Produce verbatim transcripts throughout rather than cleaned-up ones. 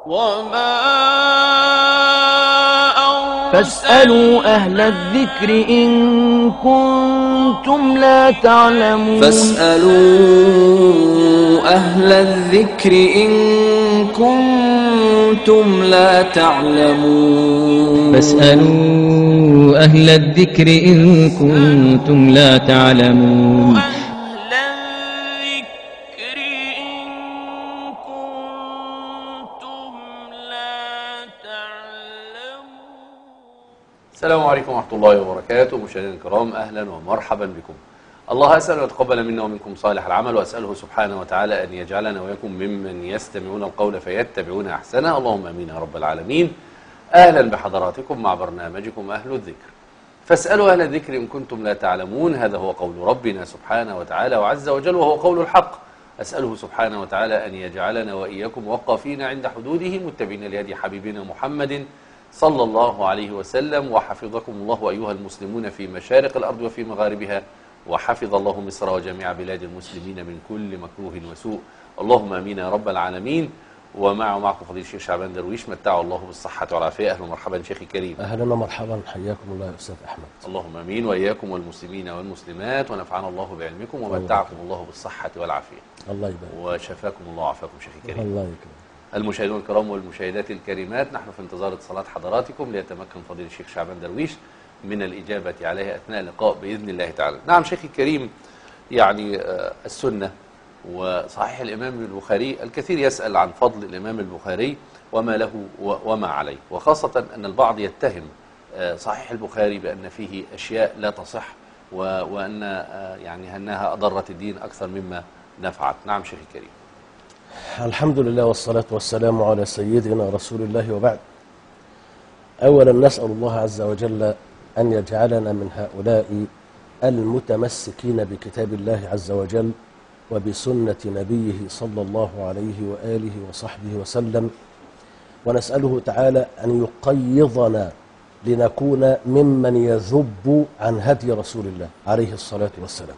وما فاسألوا أهل الذكر إن كنتم لا تعلمون فاسألوا أهل الذكر إن كنتم لا تعلمون فاسألوا أهل الذكر إن كنتم لا تعلمون السلام عليكم ورحمة الله وبركاته. مشاهدينا الكرام، أهلا ومرحبا بكم. الله أسأل أن يتقبل منا ومنكم صالح العمل، وأسأله سبحانه وتعالى أن يجعلنا وإياكم ممن يستمعون القول فيتبعون أحسنه، اللهم آمين يا رب العالمين. أهلا بحضراتكم مع برنامجكم أهل الذكر. فاسألوا أهل الذكر إن كنتم لا تعلمون، هذا هو قول ربنا سبحانه وتعالى وعز وجل، وهو قول الحق. أسأله سبحانه وتعالى أن يجعلنا وإياكم وقافين عند حدوده، متبعين لهدي حبيبنا محمد صلى الله عليه وسلم. وحفظكم الله أيها المسلمون في مشارق الأرض وفي مغاربها، وحفظ الله مصر وجميع بلاد المسلمين من كل مكروه وسوء، اللهم آمين يا رب العالمين. ومع ومعكم فضيلة الشيخ شعبان درويش، متعه الله بالصحة والعافية. أهلا ومرحبا شيخي الكريم. أهلا ومرحبا، حياكم الله يا أستاذ أحمد. اللهم آمين، وإياكم والمسلمين والمسلمات، ونفعنا الله بعلمكم ومتعكم الله بالصحة والعافية. الله يبارك. وشفاكم الله وعافاكم شيخي الكريم. الله يكرمك. المشاهدون الكرام والمشاهدات الكريمات، نحن في انتظار اتصالات حضراتكم ليتمكن فضيلة الشيخ شعبان درويش من الإجابة عليها أثناء اللقاء بإذن الله تعالى. نعم شيخي الكريم، يعني السنة وصحيح الإمام البخاري، الكثير يسأل عن فضل الإمام البخاري وما له وما عليه، وخاصة أن البعض يتهم صحيح البخاري بأن فيه أشياء لا تصح، وأن يعني أنها أضرت الدين أكثر مما نفعت. نعم شيخي الكريم. الحمد لله والصلاة والسلام على سيدنا رسول الله، وبعد. أولا نسأل الله عز وجل أن يجعلنا من هؤلاء المتمسكين بكتاب الله عز وجل وبسنة نبيه صلى الله عليه وآله وصحبه وسلم، ونسأله تعالى أن يقيضنا لنكون ممن يذب عن هدي رسول الله عليه الصلاة والسلام.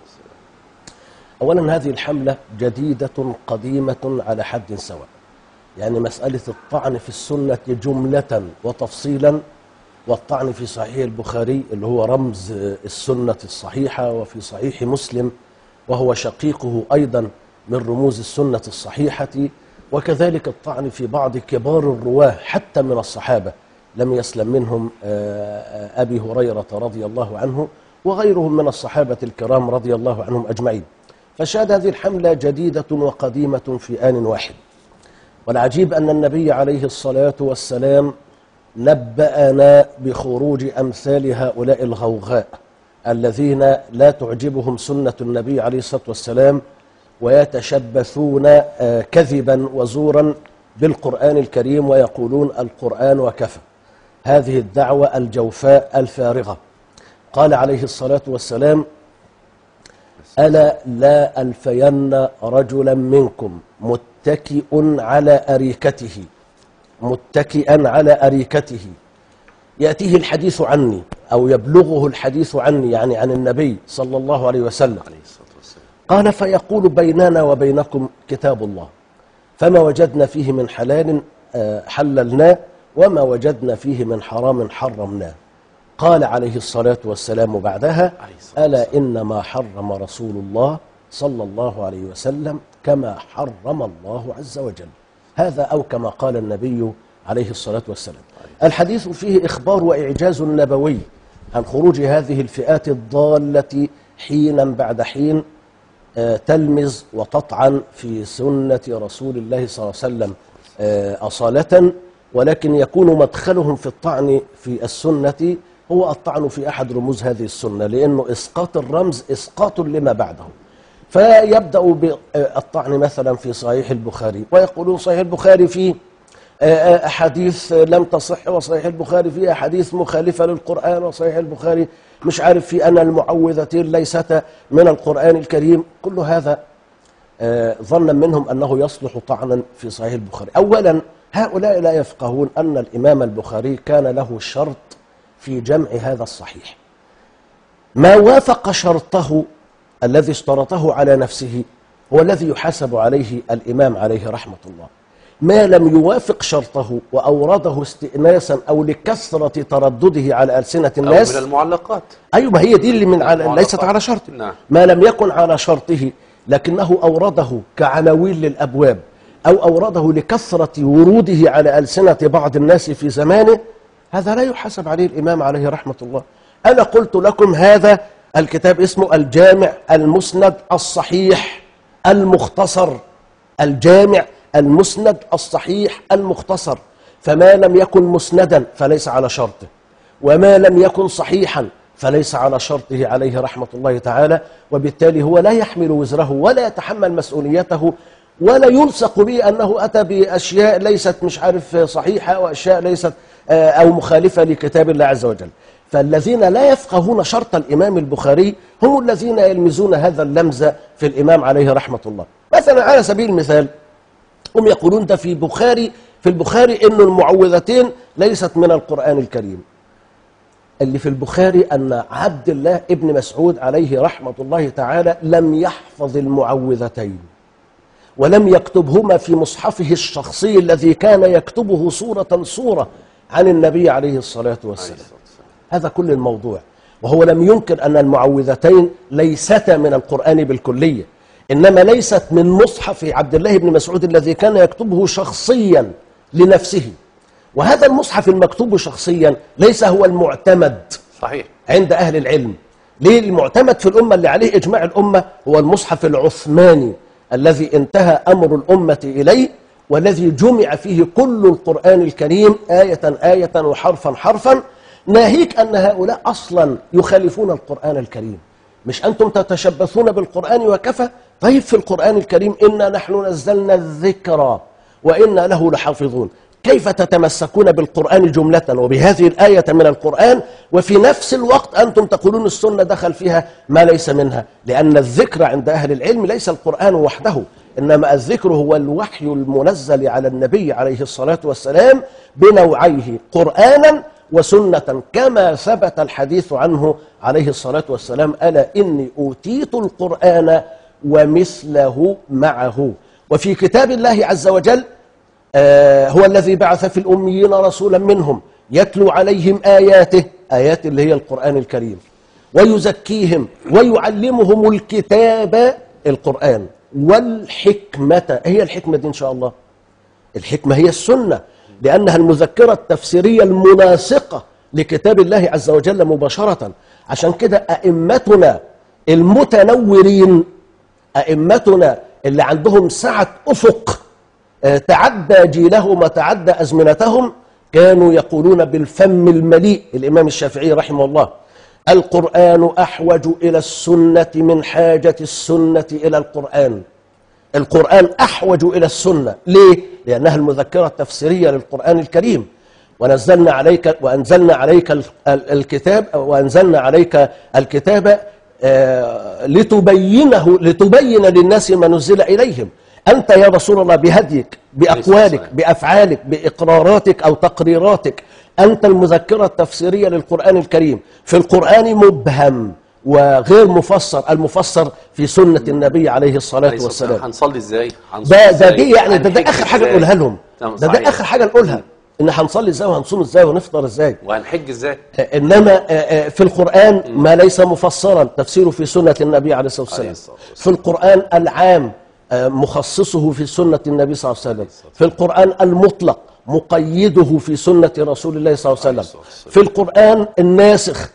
أولا هذه الحملة جديدة قديمة على حد سواء، يعني مسألة الطعن في السنة جملة وتفصيلا، والطعن في صحيح البخاري اللي هو رمز السنة الصحيحة، وفي صحيح مسلم وهو شقيقه أيضا من رموز السنة الصحيحة، وكذلك الطعن في بعض كبار الرواه حتى من الصحابة لم يسلم منهم أبي هريرة رضي الله عنه وغيرهم من الصحابة الكرام رضي الله عنهم أجمعين. فشاهد هذه الحملة جديدة وقديمة في آن واحد. والعجيب أن النبي عليه الصلاة والسلام نبأنا بخروج أمثال هؤلاء الغوغاء الذين لا تعجبهم سنة النبي عليه الصلاة والسلام، ويتشبثون كذبا وزورا بالقرآن الكريم ويقولون القرآن وكفى. هذه الدعوة الجوفاء الفارغة. قال عليه الصلاة والسلام: ألا لا ألفين رجلا منكم متكئ على أريكته متكئا على أريكته يأتيه الحديث عني أو يبلغه الحديث عني، يعني عن النبي صلى الله عليه وسلم. قال: فيقول بيننا وبينكم كتاب الله، فما وجدنا فيه من حلال حللناه، وما وجدنا فيه من حرام حرمناه. قال عليه الصلاة والسلام بعدها: ألا إنما حرم رسول الله صلى الله عليه وسلم كما حرم الله عز وجل. هذا أو كما قال النبي عليه الصلاة والسلام. الحديث فيه إخبار وإعجاز نبوي عن خروج هذه الفئات الضالة حينا بعد حين تلمز وتطعن في سنة رسول الله صلى الله عليه وسلم أصالة، ولكن يكون مدخلهم في الطعن في السنة هو الطعن في أحد رموز هذه السنة، لأنه إسقاط الرمز إسقاط لما بعده. فيبدأ بالطعن مثلا في صحيح البخاري، ويقولون صحيح البخاري فيه أحاديث لم تصح، وصحيح البخاري فيه أحاديث مخالفة للقرآن، وصحيح البخاري مش عارف في أن المعوذتين ليست من القرآن الكريم. كل هذا ظنا منهم أنه يصلح طعنا في صحيح البخاري. أولا هؤلاء لا يفقهون أن الإمام البخاري كان له شرط في جمع هذا الصحيح. ما وافق شرطه الذي اشترطه على نفسه هو الذي يحاسب عليه الإمام عليه رحمة الله. ما لم يوافق شرطه وأورده استئناسا أو لكثرة تردده على ألسنة الناس أو من المعلقات. أيوة، ما هي دي اللي من على ليست على شرط. نعم. ما لم يكن على شرطه لكنه أورده كعناوين للأبواب أو أورده لكثرة وروده على ألسنة بعض الناس في زمانه، هذا لا يحاسب عليه الإمام عليه رحمة الله. أنا قلت لكم هذا الكتاب اسمه الجامع المسند الصحيح المختصر، الجامع المسند الصحيح المختصر، فما لم يكن مسندا فليس على شرطه، وما لم يكن صحيحا فليس على شرطه عليه رحمة الله تعالى، وبالتالي هو لا يحمل وزره ولا يتحمل مسؤوليته، ولا يلصق به أنه أتى بأشياء ليست مش عارف صحيحة وأشياء ليست أو مخالفة لكتاب الله عز وجل. فالذين لا يفقهون شرط الإمام البخاري هم الذين يلمزون هذا اللمز في الإمام عليه رحمة الله. مثلا على سبيل المثال هم يقولون ده في بخاري في البخاري إن المعوذتين ليست من القرآن الكريم. اللي في البخاري أن عبد الله ابن مسعود عليه رحمة الله تعالى لم يحفظ المعوذتين ولم يكتبهما في مصحفه الشخصي الذي كان يكتبه صورة صورة عن النبي عليه الصلاة والسلام. هذا كل الموضوع. وهو لم ينكر أن المعوذتين ليستا من القرآن بالكلية، إنما ليست من مصحف عبد الله بن مسعود الذي كان يكتبه شخصيا لنفسه، وهذا المصحف المكتوب شخصيا ليس هو المعتمد صحيح عند أهل العلم. ليه؟ المعتمد في الأمة اللي عليه إجماع الأمة هو المصحف العثماني الذي انتهى أمر الأمة إليه، والذي جمع فيه كل القرآن الكريم آية آية وحرفا حرفا، ناهيك أن هؤلاء أصلا يخالفون القرآن الكريم. مش أنتم تتشبثون بالقرآن وكفى؟ طيب في القرآن الكريم إنا نحن نزلنا الذكر وإنا له لحافظون. كيف تتمسكون بالقرآن جملة وبهذه الآية من القرآن وفي نفس الوقت أنتم تقولون السنة دخل فيها ما ليس منها؟ لأن الذكر عند أهل العلم ليس القرآن وحده، إنما الذكر هو الوحي المنزل على النبي عليه الصلاة والسلام بنوعيه قرآنا وسنة، كما ثبت الحديث عنه عليه الصلاة والسلام: ألا إني أوتيت القرآن ومثله معه. وفي كتاب الله عز وجل آه هو الذي بعث في الأميين رسولا منهم يتلو عليهم آياته، آيات اللي هي القرآن الكريم، ويزكيهم ويعلمهم الكتاب القرآن والحكمة. هي الحكمة دي إن شاء الله، الحكمة هي السنة، لأنها المذكرة التفسيرية المناسقة لكتاب الله عز وجل مباشرة. عشان كده أئمتنا المتنورين، أئمتنا اللي عندهم سعة أفق تعدى جيلهم وتعدى أزمنتهم، كانوا يقولون بالفم المليء، الإمام الشافعي رحمه الله: القرآن أحوج إلى السنة من حاجة السنة إلى القرآن. القرآن أحوج إلى السنة. ليه؟ لأنها المذكرة التفسيرية للقرآن الكريم. ونزلنا عليك وأنزلنا عليك الكتاب وأنزلنا عليك الكتاب آه لتبينه لتبين للناس ما نزل إليهم. أنت يا رسول الله بهديك، بأقوالك، بأفعالك، بإقراراتك أو تقريراتك، أنت المذكرة التفسيرية للقرآن الكريم. في القرآن مبهم وغير مفسر، المفسر في سنة النبي عليه الصلاة والسلام. هنصلي ازاي؟ ده ده دي يعني ده, ده آخر حاجة نقولها لهم. ده ده آخر حاجة نقولها، إن هنصلي ازاي وهنصوم ازاي ونفطر ازاي وهنحج ازاي. إنما في القرآن ما ليس مفسرا تفسيره في سنة النبي عليه الصلاة والسلام. في القرآن العام مخصصه في سنة النبي صلى الله عليه وسلم. في القرآن المطلق مقيده في سنة رسول الله صلى الله عليه وسلم. في القرآن الناسخ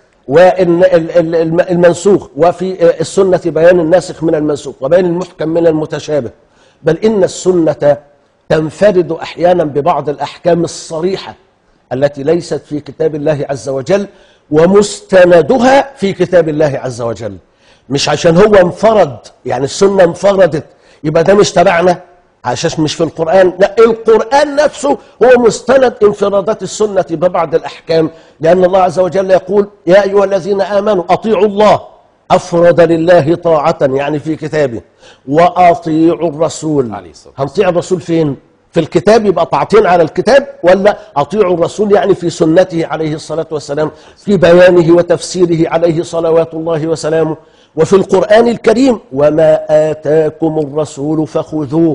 والمنسوخ، وفي السنة بيان الناسخ من المنسوخ وبيان المحكم من المتشابه. بل إن السنة تنفرد أحيانا ببعض الأحكام الصريحة التي ليست في كتاب الله عز وجل ومستندها في كتاب الله عز وجل. مش عشان هو انفرد، يعني السنة انفردت يبقى ده مش تبعنا عشان مش في القرآن. لا، القرآن نفسه هو مستند انفرادات السنة ببعض الأحكام، لأن الله عز وجل يقول: يا أيها الذين آمنوا أطيعوا الله، أفرد لله طاعة يعني في كتابه، وأطيعوا الرسول. هنطيع الرسول فين؟ في الكتاب، يبقى طاعتين على الكتاب، ولا أطيعوا الرسول يعني في سنته عليه الصلاة والسلام، في بيانه وتفسيره عليه صلوات الله وسلامه. وفي القرآن الكريم: وما آتاكم الرسول فخذوه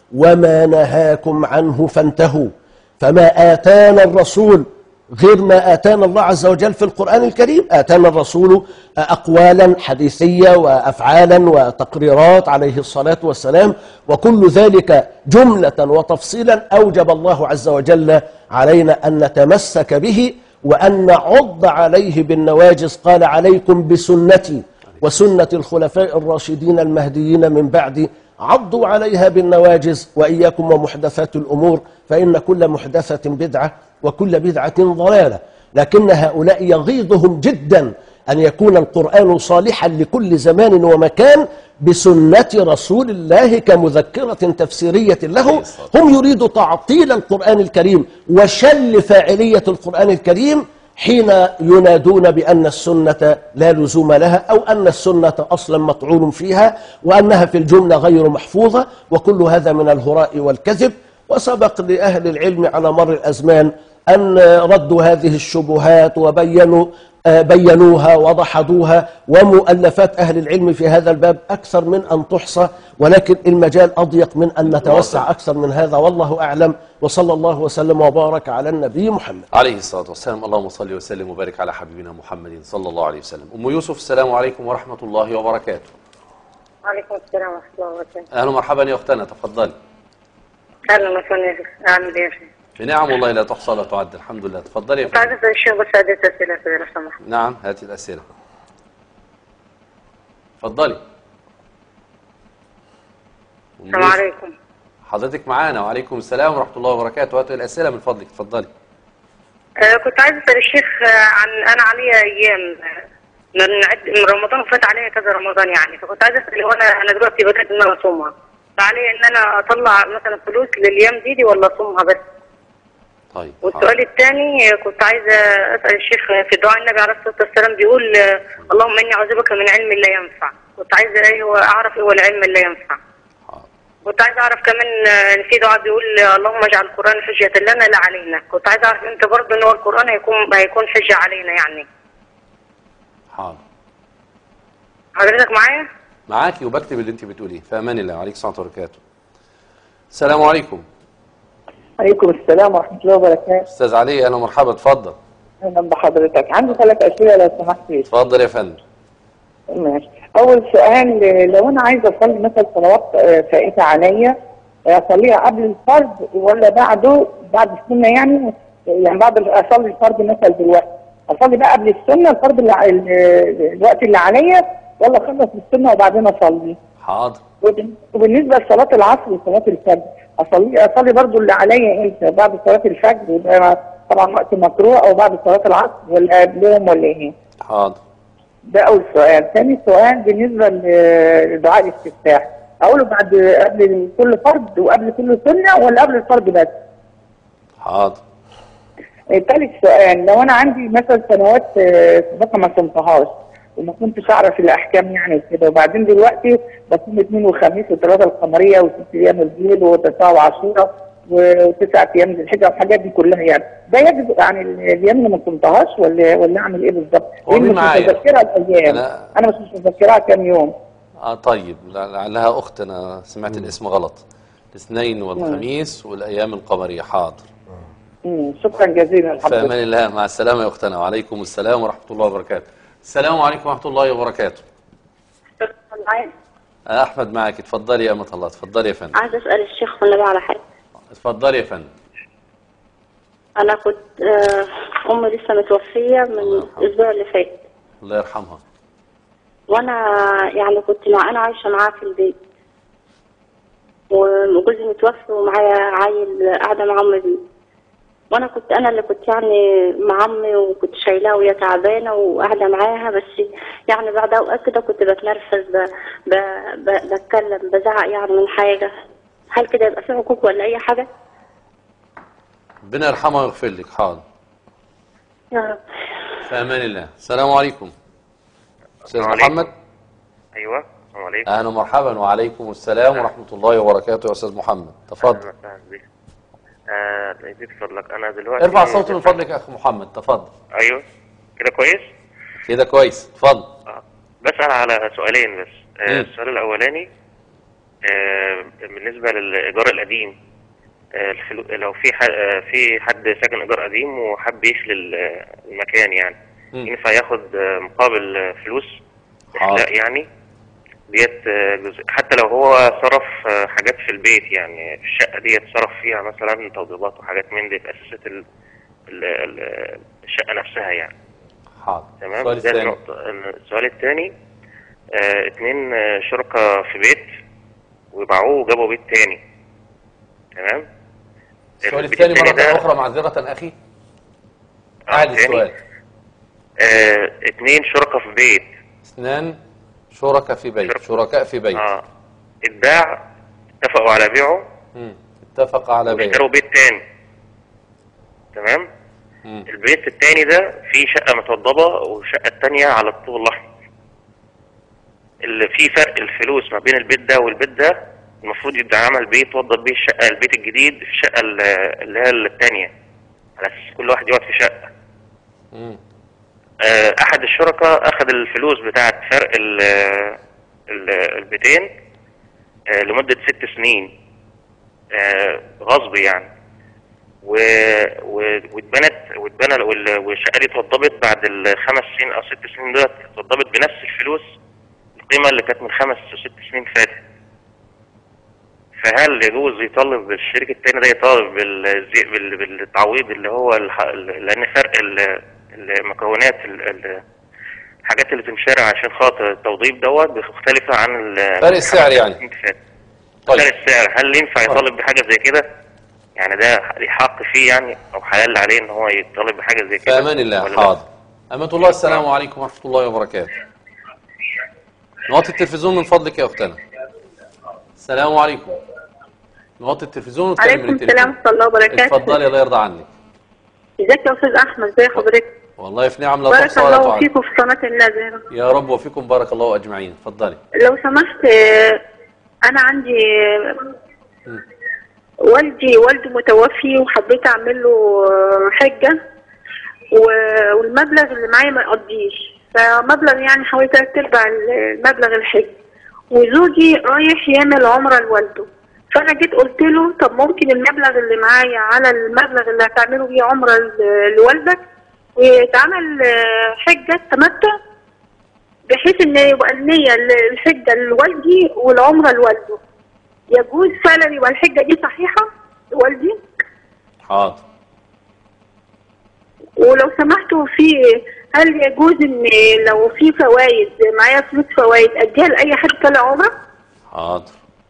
وما نهاكم عنه فانتهوا. فما آتانا الرسول غير ما آتانا الله عز وجل في القرآن الكريم. آتانا الرسول أقوالا حديثية وأفعالا وتقريرات عليه الصلاة والسلام، وكل ذلك جملة وتفصيلا أوجب الله عز وجل علينا أن نتمسك به وأن نعض عليه بالنواجذ. قال عليكم بسنتي وسنة الخلفاء الراشدين المهديين من بعدي عضوا عليها بالنواجذ وإياكم ومحدثات الأمور فإن كل محدثة بدعة وكل بدعة ضلالة. لكن هؤلاء يغيظهم جدا أن يكون القرآن صالحا لكل زمان ومكان بسنة رسول الله كمذكرة تفسيرية له. هم يريدوا تعطيل القرآن الكريم وشل فاعلية القرآن الكريم حين ينادون بأن السنة لا لزوم لها، أو أن السنة أصلا مطعون فيها، وأنها في الجملة غير محفوظة، وكل هذا من الهراء والكذب. وسبق لأهل العلم على مر الأزمان أن ردوا هذه الشبهات وبينوا بينوها ودحضوها، ومؤلفات أهل العلم في هذا الباب أكثر من أن تحصى، ولكن المجال أضيق من أن نتوسع أكثر من هذا، والله أعلم. وصلى الله وسلم وبارك على النبي محمد عليه الصلاة والسلام. اللهم صل وسلم وبارك على حبيبنا محمد صلى الله عليه وسلم. أم يوسف، السلام عليكم ورحمة الله وبركاته. وعليكم السلام ورحمة الله وبركاته. أهلا ومرحبا يا أختنا، تفضلي. أهلا وسهلا، أعمل إيه؟ بنعم والله لا تحصى ولا تعد، الحمد لله. تفضلي يا فندم. كنت عايزة الشيخ بس عدة أسئلة كده لو سمحت. نعم، هاتي الأسئلة. تفضلي. السلام عليكم. حضرتك معانا. وعليكم السلام ورحمة الله وبركاته. هاتي الأسئلة من فضلك، تفضلي. آه كنت عايزة أسأل الشيخ عن أنا عليا أيام من رمضان وفات عليا كذا رمضان يعني، فكنت عايزة أسأل هو أنا أنا دلوقتي بدأت إن أنا أصومها، فعليا إن أنا أطلع مثلا فلوس للأيام دي, دي ولا أصومها بس؟ طيب. والسؤال الثاني كنت عايزة أسأل الشيخ في دعاء النبي عليه الصلاة والسلام بيقول اللهم إني أعوذ بك من علم لا ينفع، كنت عايزة إيه هو أعرف إيه هو العلم لا ينفع. كنت عايزة أعرف كمان إن في دعاء بيقول اللهم اجعل القرآن حجة لنا لا علينا، كنت عايزة أعرف أنت برضه إن هو القرآن هيكون هيكون حجة علينا يعني. حاضر. حضرتك معايا؟ معاكي وبكتب اللي أنت بتقوليه. في أمان الله. وعليكم السلام ورحمة الله وبركاته. السلام عليكم. عليكم السلام ورحمة الله وبركاته. أستاذ علي، أهلا ومرحبا، اتفضل. أهلا بحضرتك. عندي ثلاث أسئلة لو سمحت. اتفضل يا فندم. ماشي. أول سؤال، لو أنا عايزة أصلي مثلا صلوات فائتة عليا، أصليها قبل الفرض ولا بعده؟ بعد السنة يعني، يعني بعد أصلي الفرض مثلا دلوقتي، أصلي بقى قبل السنة الفرض اللي الوقت اللي عليا، ولا أخلص السنة وبعدين أصلي؟ حاضر. وبالنسبة لصلاة العصر وصلاة الفجر، أصلي أصلي برضه اللي عليا إمتى؟ بعد صلاة الفجر وده طبعا وقت مكروه، أو بعد صلاة العصر ولا قبلهم ولا إيه؟ حاضر. ده أول سؤال. ثاني سؤال بالنسبة لدعاء الاستفتاح، أقوله بعد قبل كل فرض وقبل كل سنة ولا قبل الفرض بس؟ حاضر. ثالث سؤال، لو أنا عندي مثلا سنوات سابقة ما صمتهاش وما كنتش أعرف الأحكام يعني كده، وبعدين دلوقتي بصوم اثنين وخميس وثلاثة القمرية وست أيام البيض وتسعة وعشرة وتسعة أيام ذي الحجة والحاجات دي كلها، يعني ده يجب يعني الأيام اللي ما صمتهاش ولا ولا أعمل إيه بالظبط؟ هو مين معايا؟ مش متذكرها الأيام. أنا, أنا مش متذكرها كام يوم. اه طيب، لعلها أخت أنا سمعت الاسم غلط. الاثنين والخميس والأيام القمرية. حاضر. امم شكرا جزيلا لحضرتك. في أمان الله. مع السلامة يا أختنا. وعليكم السلام ورحمة الله وبركاته. السلام عليكم ورحمة الله وبركاته. أحمد معك، اتفضلي يا أمة الله، اتفضلي يا فندم. عايز أسأل الشيخ والنبي على حاجة. اتفضلي يا فندم. أنا كنت أمي لسه متوفية من الأسبوع اللي فات. الله يرحمها. وأنا يعني كنت مع أنا عايشة معاها في البيت، وجوزي متوفي ومعايا عيل قاعدة مع أمي دي، وانا كنت انا اللي كنت يعني مع امي وكنت شايلاها وهي تعبانه وقاعده معاها، بس يعني بعد اوقات كده كنت بتنرفز ب... ب... ب... بتكلم بزعق يعني من حاجه. هل كده يبقى في عقوق ولا اي حاجه؟ ربنا يرحمها ويغفر لك. حاضر يا رب. في امان الله. السلام عليكم. استاذ محمد. ايوه السلام عليكم. اهلا ومرحبا. وعليكم السلام ورحمه الله وبركاته. يا استاذ محمد تفضل. اهلا وسهلا بك. آه يزيد فضلك، انا دلوقتي ارفع صوت من فضلك يا اخ محمد، تفضل. ايوه كده كويس؟ كده كويس، اتفضل. آه. بسأل على سؤالين بس. آه السؤال الاولاني، آه، بالنسبة للإيجار القديم، آه، الفلو... لو في ح... آه، في حد ساكن إيجار قديم وحب يخلي ال- المكان يعني، مم. ينفع ياخد آه، مقابل آه، فلوس إخلاء يعني ديت، آه، جزء. حتى لو هو صرف آه، حاجات في البيت، يعني في الشقة ديت صرف فيها مثلا توضيبات وحاجات من دي في أساسات ال... ال... ال- الشقة نفسها يعني. حاضر. تمام. السؤال ده الثاني. النقطة. السؤال الثاني، آه، اتنين آه، شركاء في بيت وباعوه وجابوا بيت تاني. تمام. السؤال البيت الثاني مرة ده- أخرى معذرة أخي. آه، أعد تاني. السؤال. آه، اتنين شركاء في بيت. اثنان شركاء في بيت. شركاء. شركاء في بيت. اه اتباع، اتفقوا على بيعه مم. اتفق على بيع. واشتروا بيت تاني. تمام. مم. البيت التاني ده فيه شقة متوضبة والشقة التانية على الطوب الأحمر. اللي فيه فرق الفلوس ما بين البيت ده والبيت ده، المفروض يبقى عمل بيت وضب بيه الشقة البيت الجديد في الشقة ال- اللي هي التانية، على أساس كل واحد يقعد في شقة. مم. آه، أحد الشركاء أخذ الفلوس بتاعت فرق ال- ال- البيتين آه، لمدة ست سنين آه، غصب يعني، و- و- واتبنت واتبنى وال- والشقة دي اتوضبت بعد الخمس سنين أو ست سنين دولت، اتوضبت بنفس الفلوس القيمة اللي كانت من خمس وست سنين فاتت. فهل يجوز يطالب الشريك التاني ده يطالب بالزي- بال- بالتعويض اللي هو الح... لأن فرق ال- المكونات ال- ال- الحاجات اللي تنشرع عشان خاطر التوضيب دوت مختلفة عن ال- فرق السعر يعني. السنين اللي فاتت. طيب. فرق السعر، هل ينفع يطالب بحاجة زي كده؟ يعني ده ليه حق فيه يعني، أو حلال عليه إن هو يطالب بحاجة زي في كده؟ أمان الله. ولا لا؟ حاضر. أمة الله، السلام عليكم ورحمة الله وبركاته. نوطي التلفزيون من فضلك يا أختنا. السلام عليكم. نوطي التلفزيون ونتكلم من عليكم التلفزيون. السلام ورحمة الله وبركاته. اتفضلي الله يرضى عنك. ازيك يا استاذ احمد؟ ازي حضرتك؟ والله في نعم لا بارك تحصى ولا الله تعد. فيكم في قناة النازل. يا رب وفيكم بارك الله أجمعين. اتفضلي. لو سمحت، آه، انا عندي م. والدي والدي متوفي وحبيت اعمل له آه، حجة، و- والمبلغ اللي معايا ما يقضيش، فمبلغ يعني حوالي تلات ارباع المبلغ الحج، وزوجي رايح يعمل عمرة لوالده. فانا جيت قلت له طب ممكن المبلغ اللي معايا على المبلغ اللي هتعمله بيه عمرة ل- لوالدك، ويتعمل آه، حجة تمتع، بحيث ان يبقى النية الحجة لوالدي والعمرة لوالده. يجوز فعلا يبقى الحجة دي صحيحة لوالدي؟ حاضر. ولو سمحتوا، في هل يجوز ان لو في فوائد معايا فلوس فوائد اديها لاي حد طالع عمره؟ حاضر.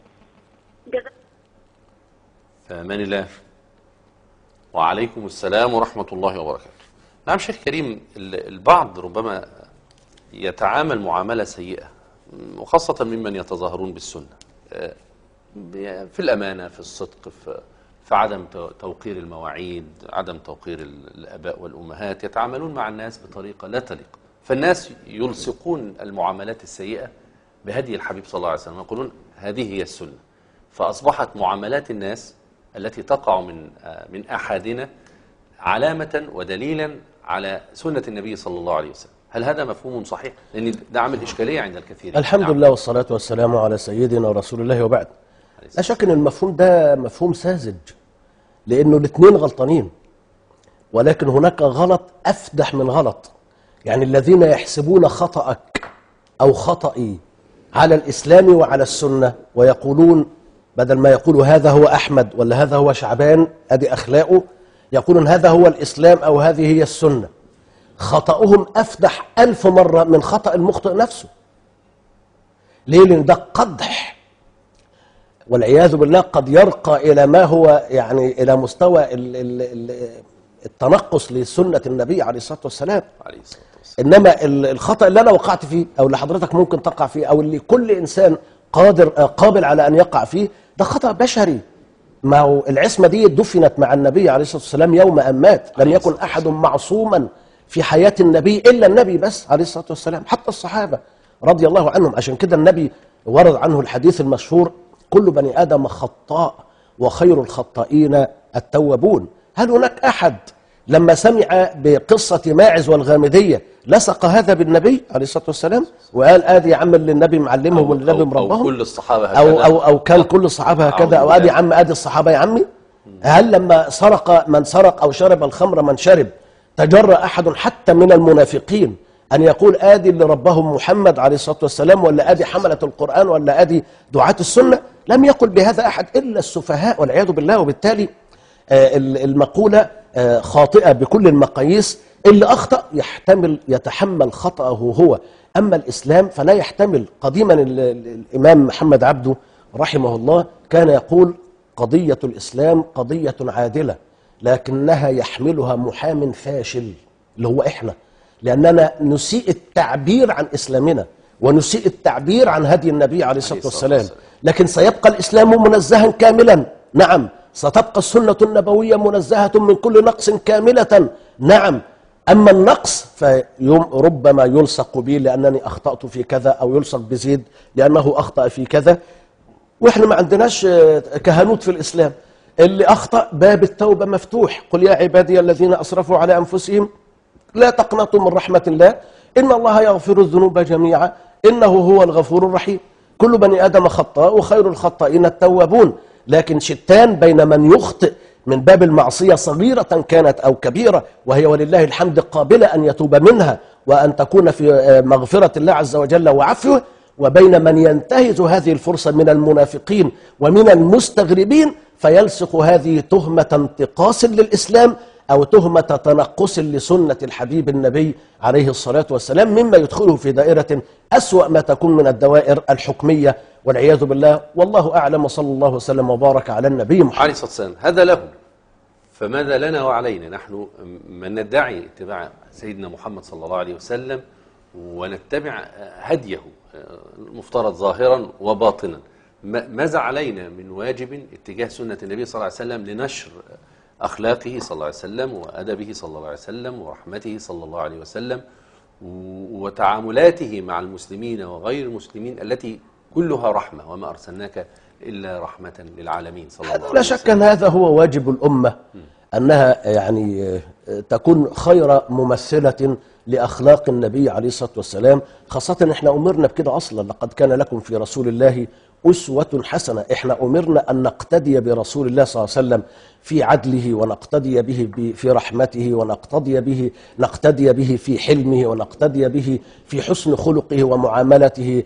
في أمان الله. وعليكم السلام ورحمة الله وبركاته. نعم شيخ كريم، ال- البعض ربما يتعامل معاملة سيئة، وخاصة ممن يتظاهرون بالسنة، آه، في الأمانة، في الصدق، في في عدم تو- توقير المواعيد، عدم توقير ال- الآباء والأمهات، يتعاملون مع الناس بطريقة لا تليق، فالناس يلصقون المعاملات السيئة بهدي الحبيب صلى الله عليه وسلم، يقولون هذه هي السنة، فأصبحت معاملات الناس التي تقع من آه، من أحدنا علامة ودليلا على سنة النبي صلى الله عليه وسلم. هل هذا مفهوم صحيح؟ لأن ده عامل إشكالية عند الكثير. الحمد نعم. لله والصلاة والسلام على سيدنا رسول الله وبعد. لا شك ان المفهوم ده مفهوم ساذج، لانه الاثنين غلطانين، ولكن هناك غلط افدح من غلط. يعني الذين يحسبون خطأك او خطئي على الاسلام وعلى السنة، ويقولون بدل ما يقولوا هذا هو احمد ولا هذا هو شعبان ادي اخلاقه، يقولون هذا هو الاسلام او هذه هي السنة. خطأهم افدح الف مرة من خطأ المخطئ نفسه. ليه؟ لان ده قدح، والعياذ بالله قد يرقى إلى ما هو يعني إلى مستوى ال ال ال التنقص لسنة النبي عليه الصلاة والسلام. عليه الصلاة والسلام. إنما ال- الخطأ اللي أنا وقعت فيه أو اللي حضرتك ممكن تقع فيه أو اللي كل إنسان قادر آه، قابل على أن يقع فيه، ده خطأ بشري. ما هو العصمة دي دفنت مع النبي عليه الصلاة والسلام يوم أن مات. لم يكن أحد معصوما في حياة النبي إلا النبي بس عليه الصلاة والسلام، حتى الصحابة رضي الله عنهم. عشان كده النبي ورد عنه الحديث المشهور كل بني آدم خطاء وخير الخطائين التوابون. هل هناك أحد لما سمع بقصة ماعز والغامدية لصق هذا بالنبي عليه الصلاة والسلام وقال آدي يا عم اللي النبي معلمهم واللي النبي مربهم، أو كل الصحابة هكذا، أو, أو, أو كان كل الصحابة هكذا، أو آدي يا عم آدي الصحابة يا عمي. هل لما سرق من سرق أو شرب الخمر من شرب تجرأ أحد حتى من المنافقين أن يقول آدي اللي ربهم محمد عليه الصلاة والسلام، ولا آدي حملة القرآن، ولا آدي دعاة السنة؟ لم يقل بهذا أحد إلا السفهاء والعياذ بالله. وبالتالي آه المقولة آه خاطئة بكل المقاييس. اللي أخطأ يحتمل يتحمل خطأه هو، أما الإسلام فلا يحتمل. قديما الإمام محمد عبده رحمه الله كان يقول قضية الإسلام قضية عادلة لكنها يحملها محام فاشل اللي هو إحنا، لأننا نسيء التعبير عن إسلامنا ونسيء التعبير عن هدي النبي عليه الصلاة والسلام. لكن سيبقى الإسلام منزها كاملا، نعم. ستبقى السنة النبوية منزهة من كل نقص كاملة، نعم. أما النقص فربما يلصق بي لأنني أخطأت في كذا، أو يلصق بزيد لأنه أخطأ في كذا. وإحنا ما عندناش كهنوت في الإسلام. اللي أخطأ باب التوبة مفتوح. قل يا عبادي الذين أسرفوا على أنفسهم لا تقنطوا من رحمة الله إن الله يغفر الذنوب جميعا إنه هو الغفور الرحيم. كل بني آدم خطاء وخير الخطائين التوابون. لكن شتان بين من يخطئ من باب المعصية صغيرة كانت أو كبيرة، وهي ولله الحمد قابلة أن يتوب منها وأن تكون في مغفرة الله عز وجل وعفوه، وبين من ينتهز هذه الفرصة من المنافقين ومن المستغربين فيلصق هذه تهمة انتقاص للإسلام أو تهمة تنقص لسنة الحبيب النبي عليه الصلاة والسلام، مما يدخله في دائرة أسوأ ما تكون من الدوائر الحكمية والعياذ بالله. والله أعلم، وصلى الله وسلم وبارك على النبي محمد عليه الصلاة والسلام. هذا له، فماذا لنا وعلينا نحن من ندعي اتباع سيدنا محمد صلى الله عليه وسلم ونتبع هديه المفترض ظاهرا وباطنا؟ ماذا علينا من واجب اتجاه سنة النبي صلى الله عليه وسلم لنشر أخلاقه صلى الله عليه وسلم وأدبه صلى الله عليه وسلم ورحمته صلى الله عليه وسلم وتعاملاته مع المسلمين وغير المسلمين التي كلها رحمة، وما أرسلناك إلا رحمة للعالمين صلى الله عليه وسلم. لا شك أن هذا هو واجب الأمة، أنها يعني تكون خير ممثلة لأخلاق النبي عليه الصلاة والسلام، خاصة إحنا أمرنا بكده أصلا. لقد كان لكم في رسول الله أسوة حسنة. إحنا أمرنا أن نقتدي برسول الله صلى الله عليه وسلم في عدله، ونقتدي به في رحمته، ونقتدي به نقتدي به في حلمه، ونقتدي به في حسن خلقه ومعاملته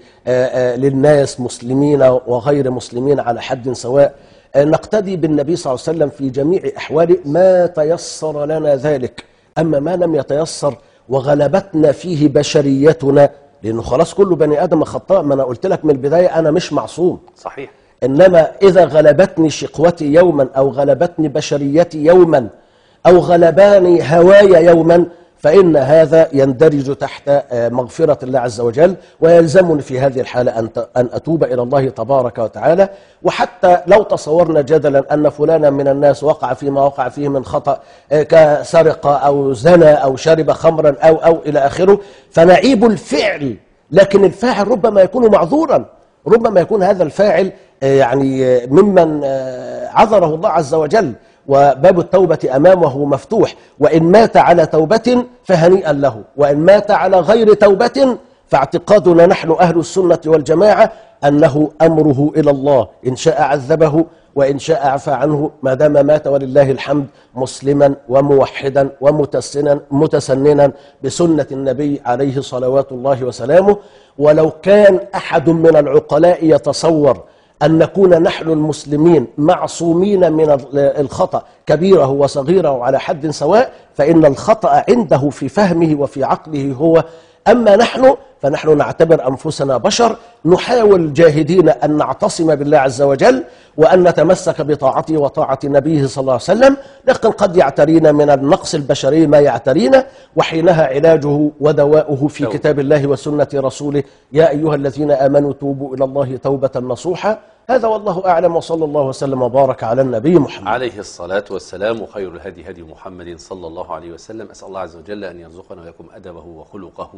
للناس مسلمين وغير مسلمين على حد سواء. نقتدي بالنبي صلى الله عليه وسلم في جميع أحواله ما تيسر لنا ذلك. أما ما لم يتيسر وغلبتنا فيه بشريتنا، لأنه خلاص كل بني آدم خطاء، ما أنا قلت لك من البداية أنا مش معصوم. صحيح. إنما إذا غلبتني شقوتي يوما، أو غلبتني بشريتي يوما، أو غلباني هواي يوما، فإن هذا يندرج تحت مغفرة الله عز وجل، ويلزمني في هذه الحالة أن أتوب إلى الله تبارك وتعالى. وحتى لو تصورنا جدلا أن فلانا من الناس وقع فيما وقع فيه من خطأ كسرقة أو زنا أو شرب خمرا أو أو إلى آخره، فنعيب الفعل، لكن الفاعل ربما يكون معذورا، ربما يكون هذا الفاعل يعني ممن عذره الله عز وجل، وباب التوبة أمامه مفتوح. وإن مات على توبة فهنيئا له، وإن مات على غير توبة فاعتقادنا نحن أهل السنة والجماعة أنه أمره إلى الله، إن شاء عذبه وإن شاء عفى عنه، ما دام مات ولله الحمد مسلما وموحدا ومتسنا متسننا بسنة النبي عليه صلوات الله وسلامه. ولو كان أحد من العقلاء يتصور أن نكون نحن المسلمين معصومين من الخطأ كبيره وصغيره على حد سواء، فإن الخطأ عنده في فهمه وفي عقله هو. أما نحن فنحن نعتبر أنفسنا بشر، نحاول جاهدين أن نعتصم بالله عز وجل وأن نتمسك بطاعته وطاعة نبيه صلى الله عليه وسلم، لكن قد يعترينا من النقص البشري ما يعترينا، وحينها علاجه ودواؤه في كتاب الله وسنة رسوله. يا أيها الذين آمنوا توبوا إلى الله توبة نصوحا. هذا والله أعلم، وصلى الله وسلم وبارك على النبي محمد عليه الصلاة والسلام. وخير الهدي هدي محمد صلى الله عليه وسلم. أسأل الله عز وجل أن يرزقنا ويكم أدبه وخلقه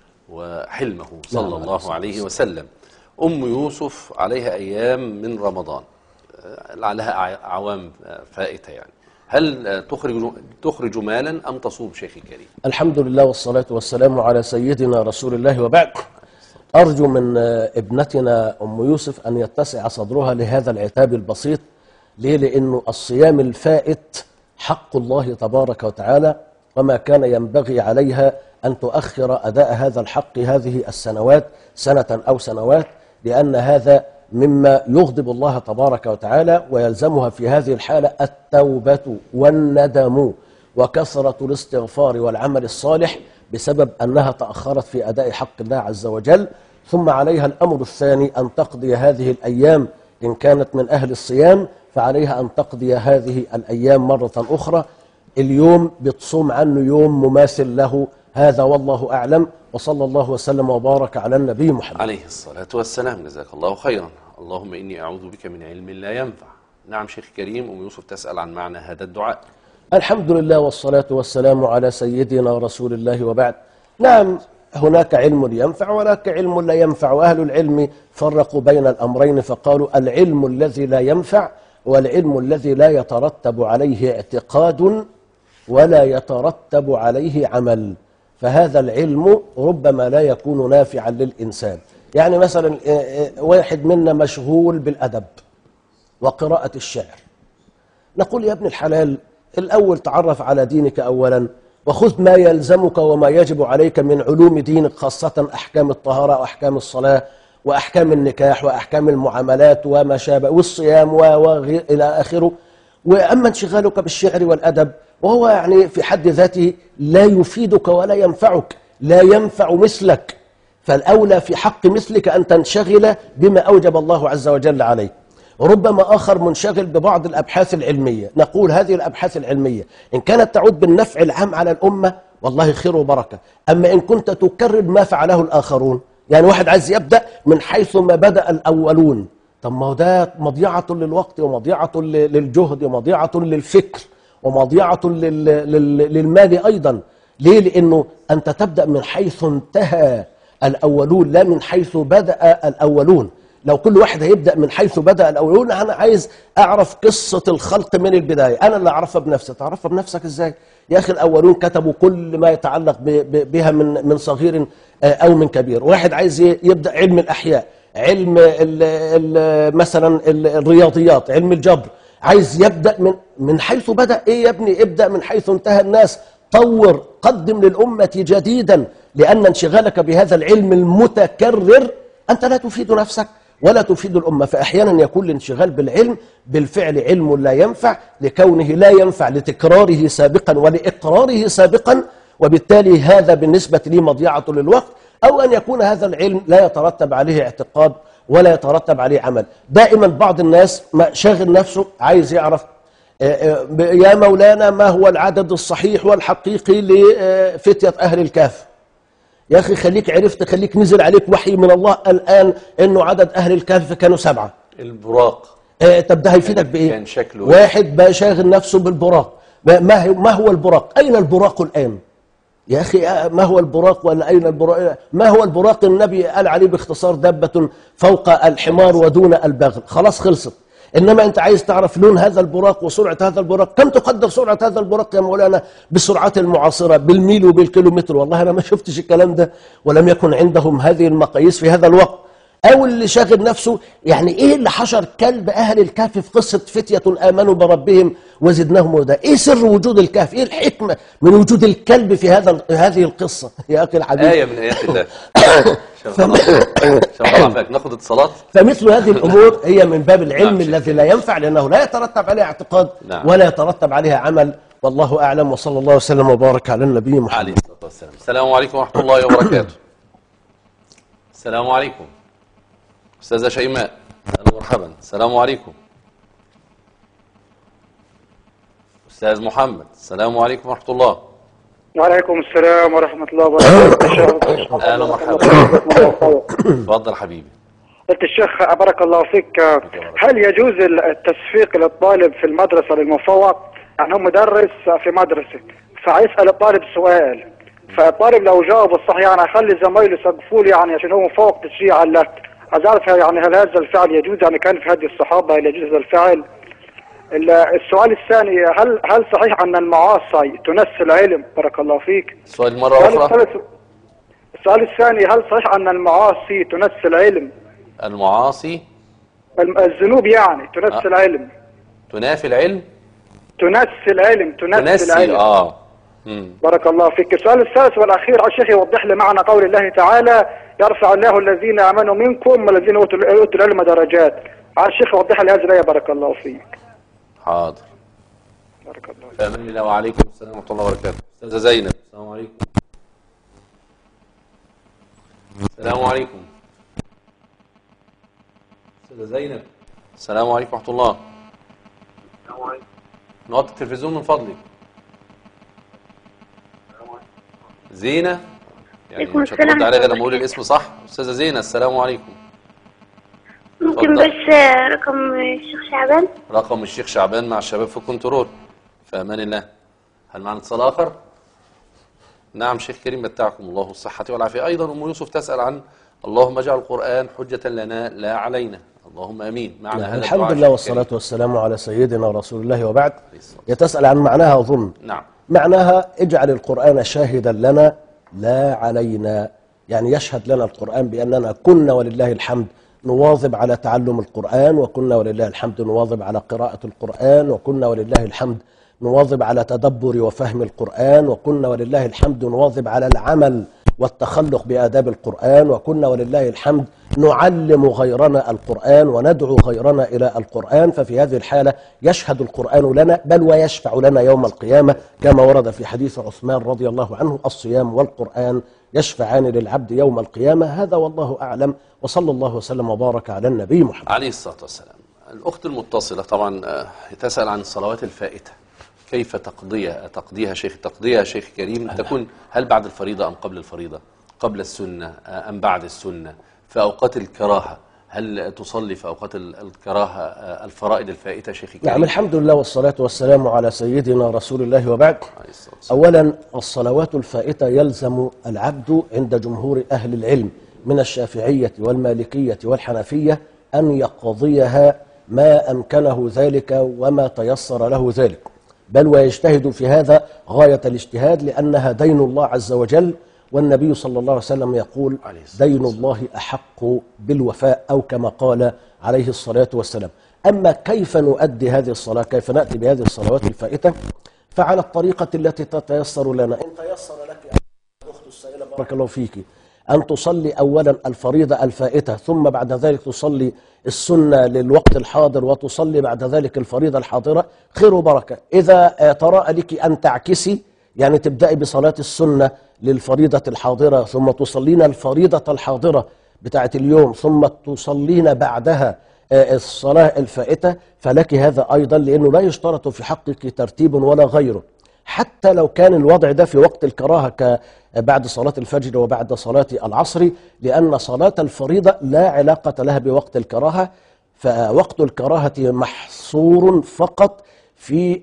وحلمه صلى الله عليه وسلم. أم يوسف عليها أيام من رمضان، لعلها أعوام فائتة يعني. هل تخرج تخرج مالا أم تصوم شيخي الكريم؟ الحمد لله والصلاة والسلام على سيدنا رسول الله وبعد. أرجو من ابنتنا أم يوسف أن يتسع صدرها لهذا العتاب البسيط. ليه؟ لأنه الصيام الفائت حق الله تبارك وتعالى، وما كان ينبغي عليها أن تؤخر أداء هذا الحق هذه السنوات سنة أو سنوات، لأن هذا مما يغضب الله تبارك وتعالى، ويلزمها في هذه الحالة التوبة والندم وكثرة الاستغفار والعمل الصالح بسبب أنها تأخرت في أداء حق الله عز وجل. ثم عليها الأمر الثاني أن تقضي هذه الأيام، إن كانت من أهل الصيام فعليها أن تقضي هذه الأيام مرة أخرى. اليوم بتصوم عنه يوم مماثل له، هذا والله أعلم، وصلى الله وسلم وبارك على النبي محمد عليه الصلاة والسلام. جزاك الله خيرا. اللهم إني أعوذ بك من علم لا ينفع. نعم شيخ كريم، أم يوسف تسأل عن معنى هذا الدعاء. الحمد لله والصلاة والسلام على سيدنا رسول الله وبعد. نعم، هناك علم ينفع وهناك علم لا ينفع، وأهل العلم فرقوا بين الأمرين فقالوا العلم الذي لا ينفع والعلم الذي لا يترتب عليه اعتقاد ولا يترتب عليه عمل. فهذا العلم ربما لا يكون نافعا للإنسان. يعني مثلا واحد منا مشغول بالأدب وقراءة الشعر، نقول يا ابن الحلال الأول تعرف على دينك أولا، وخذ ما يلزمك وما يجب عليك من علوم دينك، خاصة أحكام الطهارة وأحكام الصلاة وأحكام النكاح وأحكام المعاملات وما شابه والصيام وغير إلى آخره. وأما انشغالك بالشعر والأدب وهو يعني في حد ذاته لا يفيدك ولا ينفعك، لا ينفع مثلك، فالأولى في حق مثلك أن تنشغل بما أوجب الله عز وجل عليك. وربما آخر منشغل ببعض الأبحاث العلمية، نقول هذه الأبحاث العلمية إن كانت تعود بالنفع العام على الأمة والله خير وبركة، أما إن كنت تكرر ما فعله الآخرون، يعني واحد عايز يبدأ من حيث ما بدأ الأولون، طب ما هو ده مضيعة للوقت ومضيعة للجهد ومضيعة للفكر ومضيعة للمال أيضا. ليه؟ لأنه أنت تبدأ من حيث انتهى الأولون لا من حيث بدأ الأولون. لو كل واحد هيبدأ من حيث بدأ الأولون، أنا عايز أعرف قصة الخلق من البداية، أنا اللي أعرفها بنفسي. تعرفها بنفسك إزاي؟ يا أخي الأولون كتبوا كل ما يتعلق بها من من صغير أو من كبير. واحد عايز يبدأ علم الأحياء، علم ال ال مثلا الرياضيات، علم الجبر، عايز يبدأ من من حيث بدأ. إيه يا ابني؟ ابدأ من حيث انتهى الناس، طور، قدم للأمة جديدا، لأن انشغالك بهذا العلم المتكرر أنت لا تفيد نفسك ولا تفيد الأمة. فأحيانا يكون الانشغال بالعلم بالفعل علم لا ينفع، لكونه لا ينفع لتكراره سابقا ولإقراره سابقا، وبالتالي هذا بالنسبة لي مضيعة للوقت. أو أن يكون هذا العلم لا يترتب عليه اعتقاد ولا يترتب عليه عمل. دائما بعض الناس شاغل نفسه عايز يعرف يا مولانا ما هو العدد الصحيح والحقيقي لفتية أهل الكهف. يا أخي خليك عرفت، خليك نزل عليك وحي من الله الآن إنه عدد أهل الكهف كانوا سبعة. البراق آه طب ده هيفيدك بإيه؟ كان شكله واحد بقى شاغل نفسه بالبراق. ما هو ما هو البراق؟ أين البراق الآن؟ يا أخي ما هو البراق ولا أين البراق؟ ما هو البراق؟ النبي قال عليه باختصار دابة فوق الحمار ودون البغل، خلاص خلصت. إنما أنت عايز تعرف لون هذا البراق وسرعة هذا البراق، كم تقدر سرعة هذا البراق يا مولانا بالسرعات المعاصرة بالميل وبالكيلومتر؟ والله أنا ما شفتش الكلام ده، ولم يكن عندهم هذه المقاييس في هذا الوقت. أو اللي شاغل نفسه يعني إيه اللي حشر كلب أهل الكهف في قصة فتية آمنوا بربهم وزدناهم هدى؟ إيه سر وجود الكهف؟ إيه الحكمة من وجود الكلب في هذا هذه القصة يا أخي الحبيب؟ آية من آيات الله. ناخد اتصالات. فمثل هذه الأمور هي من باب العلم نعم الذي لا ينفع، لأنه لا يترتب عليه اعتقاد نعم. ولا يترتب عليها عمل، والله أعلم، وصلى الله وسلم وبارك على النبي محمد عليه الصلاة والسلام. السلام عليكم ورحمة الله وبركاته. السلام عليكم أستاذة شيماء، أهلا ومرحبا. السلام عليكم أستاذ محمد. السلام عليكم ورحمة الله. وعليكم السلام ورحمة الله وبركاته. أهلا ومرحبا. تفضل حبيبي. قلت الشيخ بارك الله فيك، هل يجوز التصفيق للطالب في المدرسة للمفوق؟ يعني هو مدرس في مدرسة فيسأل الطالب سؤال، فالطالب لو جاوب الصح يعني أخلي زمايله يسقفوا لي يعني عشان هو مفوق تشجيعا له. عايز أعرف يعني هل هذا الفعل يجوز؟ يعني كان في هدي الصحابة هل يجوز هذا الفعل؟ السؤال الثاني، هل هل صحيح ان المعاصي تنسي العلم؟ بارك الله فيك. سؤال مرة أخرى. السؤال الثاني، هل صحيح ان المعاصي تنسي العلم؟ المعاصي الذنوب يعني تنسي آه. العلم. تنافي العلم؟ تنسي العلم تنسي, تنسي العلم. اه مم. بارك الله فيك. السؤال الثالث والاخير الشيخ يوضح لي معنى قول الله تعالى: يرفع الله الذين امنوا منكم والذين اوتوا العلم درجات. على الشيخ يوضح لي هذه الايه. بارك الله فيك. حاضر. بارك الله فيك. امين الله. وعليكم السلام ورحمه الله وبركاته. استاذه زينب، السلام عليكم. السلام عليكم. استاذه زينب، السلام عليكم ورحمه الله. السلام عليكم. نوطي التلفزيون من فضلك. زينة، يعني مش هترد عليا غير لما اقول الاسم صح. استاذه زينة، السلام عليكم. ممكن بس رقم الشيخ شعبان؟ رقم الشيخ شعبان مع الشباب في الكنترول. في امان الله. هل معنا اتصال اخر؟ نعم شيخ كريم، متعكم الله الصحة والعافية. ايضا ام يوسف تسأل عن اللهم اجعل القرآن حجة لنا لا علينا. اللهم امين. معنى هذا الحمد لله والصلاة والسلام على سيدنا رسول الله وبعد. يتسأل عن معناها اظن. نعم. معناها اجعل القرآن شاهدا لنا لا علينا، يعني يشهد لنا القرآن بأننا كنا ولله الحمد نواظب على تعلم القرآن، وكنا ولله الحمد نواظب على قراءة القرآن، وكنا ولله الحمد نواظب على تدبر وفهم القرآن، وكنا ولله الحمد نواظب على العمل والتخلق بآداب القرآن، وكنا ولله الحمد نعلم غيرنا القرآن وندعو غيرنا إلى القرآن. ففي هذه الحالة يشهد القرآن لنا بل ويشفع لنا يوم القيامة، كما ورد في حديث عثمان رضي الله عنه: الصيام والقرآن يشفعان للعبد يوم القيامة. هذا والله أعلم، وصلى الله وسلم وبارك على النبي محمد عليه الصلاة والسلام. الأخت المتصلة طبعا تسأل عن الصلوات الفائتة، كيف تقضيها تقضيها شيخ تقضيها شيخ كريم؟ تكون هل بعد الفريضة أم قبل الفريضة؟ قبل السنة أم بعد السنة؟ في أوقات الكراهة هل تصلي في أوقات الكراهة الفرائض الفائتة شيخ كريم؟ نعم الحمد لله والصلاة والسلام على سيدنا رسول الله وبعد. أولا الصلوات الفائتة يلزم العبد عند جمهور أهل العلم من الشافعية والمالكية والحنفية أن يقضيها ما أمكنه ذلك وما تيسر له ذلك، بل ويجتهد في هذا غاية الاجتهاد، لأنها دين الله عز وجل، والنبي صلى الله عليه وسلم يقول: دين الله أحق بالوفاء، أو كما قال عليه الصلاة والسلام. أما كيف نؤدي هذه الصلاة، كيف نأتي بهذه الصلوات الفائتة، فعلى الطريقة التي تتيسر لنا. إن تيسر لك أخت السائلة بارك الله فيك أن تصلي أولا الفريضة الفائتة، ثم بعد ذلك تصلي السنة للوقت الحاضر، وتصلي بعد ذلك الفريضة الحاضرة، خير وبركة. إذا تراءى لك أن تعكسي، يعني تبدأي بصلاة السنة للفريضة الحاضرة، ثم تصلين الفريضة الحاضرة بتاعت اليوم، ثم تصلين بعدها الصلاة الفائتة، فلك هذا أيضا، لأنه لا يشترط في حقك ترتيب ولا غيره، حتى لو كان الوضع ده في وقت الكراهة بعد صلاة الفجر وبعد صلاة العصر، لأن صلاة الفريضة لا علاقة لها بوقت الكراهة، فوقت الكراهة محصور فقط في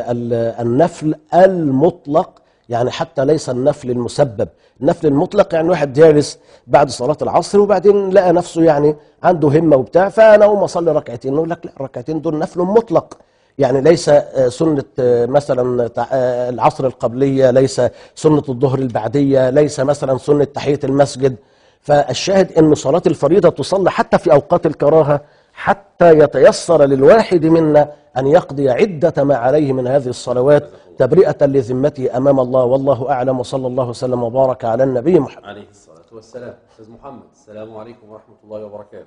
النفل المطلق، يعني حتى ليس النفل المسبب. النفل المطلق يعني واحد جالس بعد صلاة العصر وبعدين لقى نفسه يعني عنده همة وبتاع، فأنا أقوم أصلي ركعتين، نقول لك لا، الركعتين دول نفل مطلق، يعني ليس سنة مثلا العصر القبلية، ليس سنة الظهر البعدية، ليس مثلا سنة تحية المسجد. فالشاهد أن صلاة الفريضة تصلى حتى في أوقات الكراهة، حتى يتيسر للواحد منا أن يقضي عدة ما عليه من هذه الصلوات تبرئة لذمته أمام الله، والله أعلم، وصلى الله وسلم وبارك على النبي محمد عليه الصلاة والسلام. أستاذ محمد، السلام عليكم ورحمة الله وبركاته.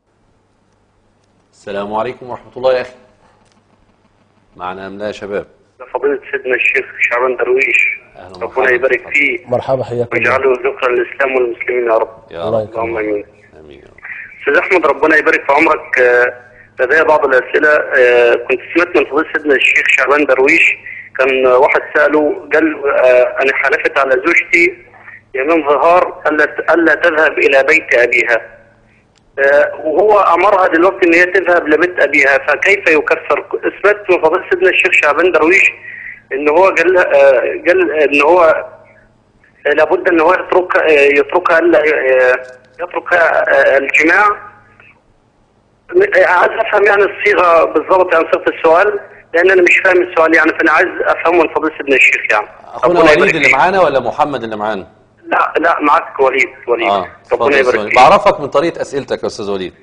السلام عليكم ورحمة الله يا أخي. معنا أم لا يا شباب؟ فضيلة سيدنا الشيخ شعبان درويش، ربنا يبارك فيه. مرحبا، حياك الله. ويجعله ذكرى للإسلام والمسلمين يا رب. يا رب. اللهم آمين. آمين يا رب. أستاذ أحمد، ربنا يبارك في عمرك. لدي بعض الأسئلة. كنت سمعت من فضيلة سيدنا الشيخ شعبان درويش، كان واحد سأله قال: أنا حلفت على زوجتي يمين ظهار ألا ألا تذهب إلى بيت أبيها، وهو أمرها دلوقتي إن هي تذهب لبيت أبيها، فكيف يكفر؟ سمعت من فضيلة سيدنا الشيخ شعبان درويش إن هو قال قال إن هو لابد إن هو يترك يتركها يترك الجماع عايز افهم يعني الصيغه بالضبط، يعني صيغه السؤال، لان انا مش فاهم السؤال يعني، فانا عايز افهمه من فضيله سيدنا الشيخ يعني. اخونا وليد اللي معانا ولا محمد اللي معانا؟ لا لا معاك وليد. وليد اه ربنا يبارك فيك. بعرفك من طريقه اسئلتك يا استاذ وليد.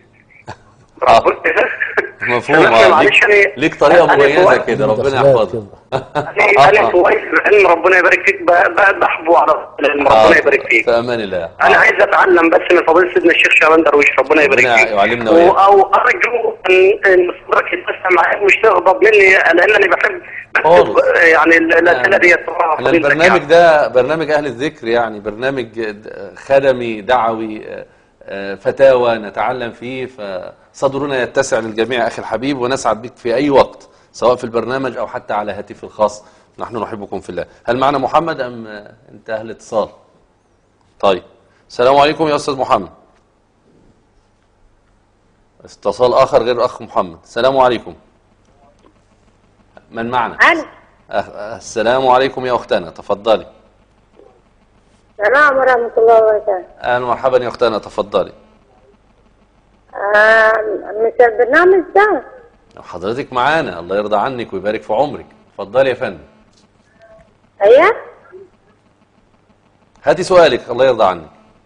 مفهوم. اه ليك, ليك طريقه مميزه كده، ربنا يحفظك. انا كويس العلم ربنا يبارك فيك، بحبه على العلم ربنا يبارك فيك. في امان الله. انا عايز اتعلم بس من فضيله سيدنا الشيخ شعبان درويش ربنا يبارك فيك. ربنا يعلمنا وياك. او ارجو ان صدرك يتسع معاك مش تغضب مني، لان انا بحب بكتب يعني الاسئله ديت. احنا البرنامج ده برنامج اهل الذكر، يعني برنامج خدمي دعوي فتاوى نتعلم فيه، فصدرنا يتسع للجميع اخي الحبيب، ونسعد بك في اي وقت سواء في البرنامج او حتى على هاتفي الخاص. نحن نحبكم في الله. هل معنا محمد ام انت اهل اتصال؟ طيب السلام عليكم يا استاذ محمد. اتصال اخر غير اخ محمد. السلام عليكم. من معنا؟ أنا. السلام عليكم يا اختنا، تفضلي. السلام ورحمة الله وبركاته. اهلا ومرحبا يا اختنا، تفضلي. آه مش البرنامج ده؟ حضرتك معانا، الله يرضى عنك ويبارك في عمرك. اتفضلي يا فندم. ايوه. هاتي سؤالك، الله يرضى عنك.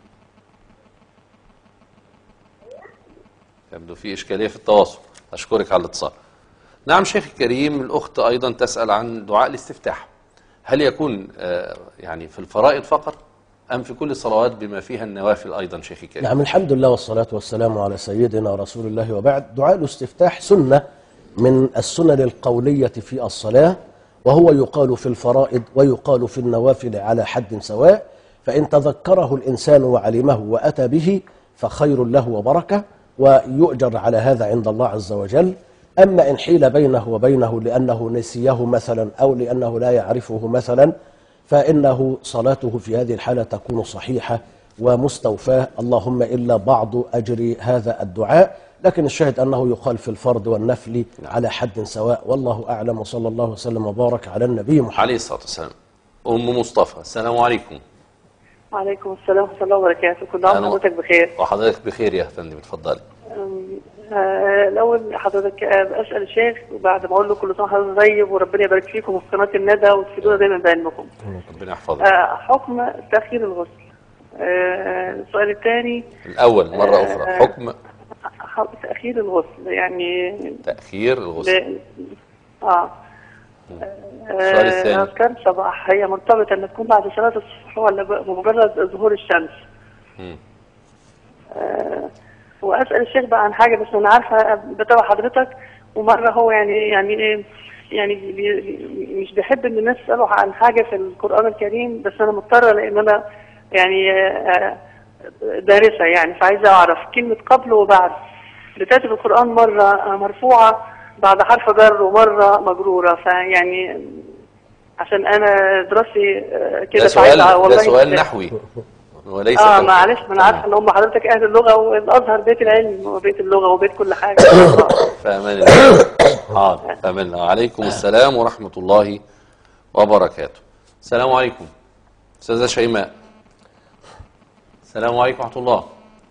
يبدو في اشكاليه في التواصل. اشكرك على الاتصال. نعم شيخي الكريم، الاخت ايضا تسال عن دعاء الاستفتاح. هل يكون آه يعني في الفرائض فقط ام في كل الصلوات بما فيها النوافل ايضا شيخي الكريم؟ نعم الحمد لله والصلاه والسلام على سيدنا رسول الله، وبعد. دعاء الاستفتاح سنه من السنن القوليه في الصلاه، وهو يقال في الفرائض ويقال في النوافل على حد سواء، فإن تذكره الإنسان وعلمه وأتى به فخير له وبركة، ويؤجر على هذا عند الله عز وجل. أما إن حيل بينه وبينه لأنه نسيه مثلا أو لأنه لا يعرفه مثلا، فإنه صلاته في هذه الحالة تكون صحيحة ومستوفاة، اللهم إلا بعض أجر هذا الدعاء. لكن الشاهد أنه يقال في الفرض والنفل على حد سواء، والله أعلم، وصلى الله وسلم وبارك على النبي محمد عليه الصلاة والسلام. أم مصطفى، السلام عليكم. وعليكم السلام ورحمة الله وبركاته. كل عام وحضرتك بخير. وحضرتك بخير يا فندم، اتفضلي. الأول حضرتك بسأل الشيخ، وبعد ما أقول له كل سنة وحضرتك طيب وربنا يبارك فيكم وفي قناة الندى وتفيدونا دايما بعلمكم. ربنا يحفظك. حكم تأخير الغسل. السؤال الثاني الأول مرة أخرى، حكم تأخير الغسل، يعني تأخير الغسل. اه السؤال الثاني، أذكار صباح هي مرتبطة أن تكون بعد صلاة الصبح ولا بمجرد ظهور الشمس؟ امم آه وأسأل الشيخ بقى عن حاجة، بس أنا عارفة بتابع حضرتك، ومرة هو يعني يعني يعني مش بيحب إن الناس يسألوا عن حاجة في القرآن الكريم، بس أنا مضطرة لأن أنا يعني آه دارسة يعني، فعايزة أعرف كلمة قبل وبعد بتأتي في القرآن مرة مرفوعة بعد حرف جر ومرة مجرورة، فيعني عشان أنا دراستي كده. ده سؤال والله ده سؤال نحوي وليس اه معلش، ما انا عارفه ان هم حضرتك اهل اللغه، والازهر بيت العلم وبيت اللغه وبيت كل حاجه. فامان الله. حاضر، فامان الله. عليكم السلام ورحمه الله وبركاته. السلام عليكم استاذه شيماء. السلام عليكم ورحمه الله.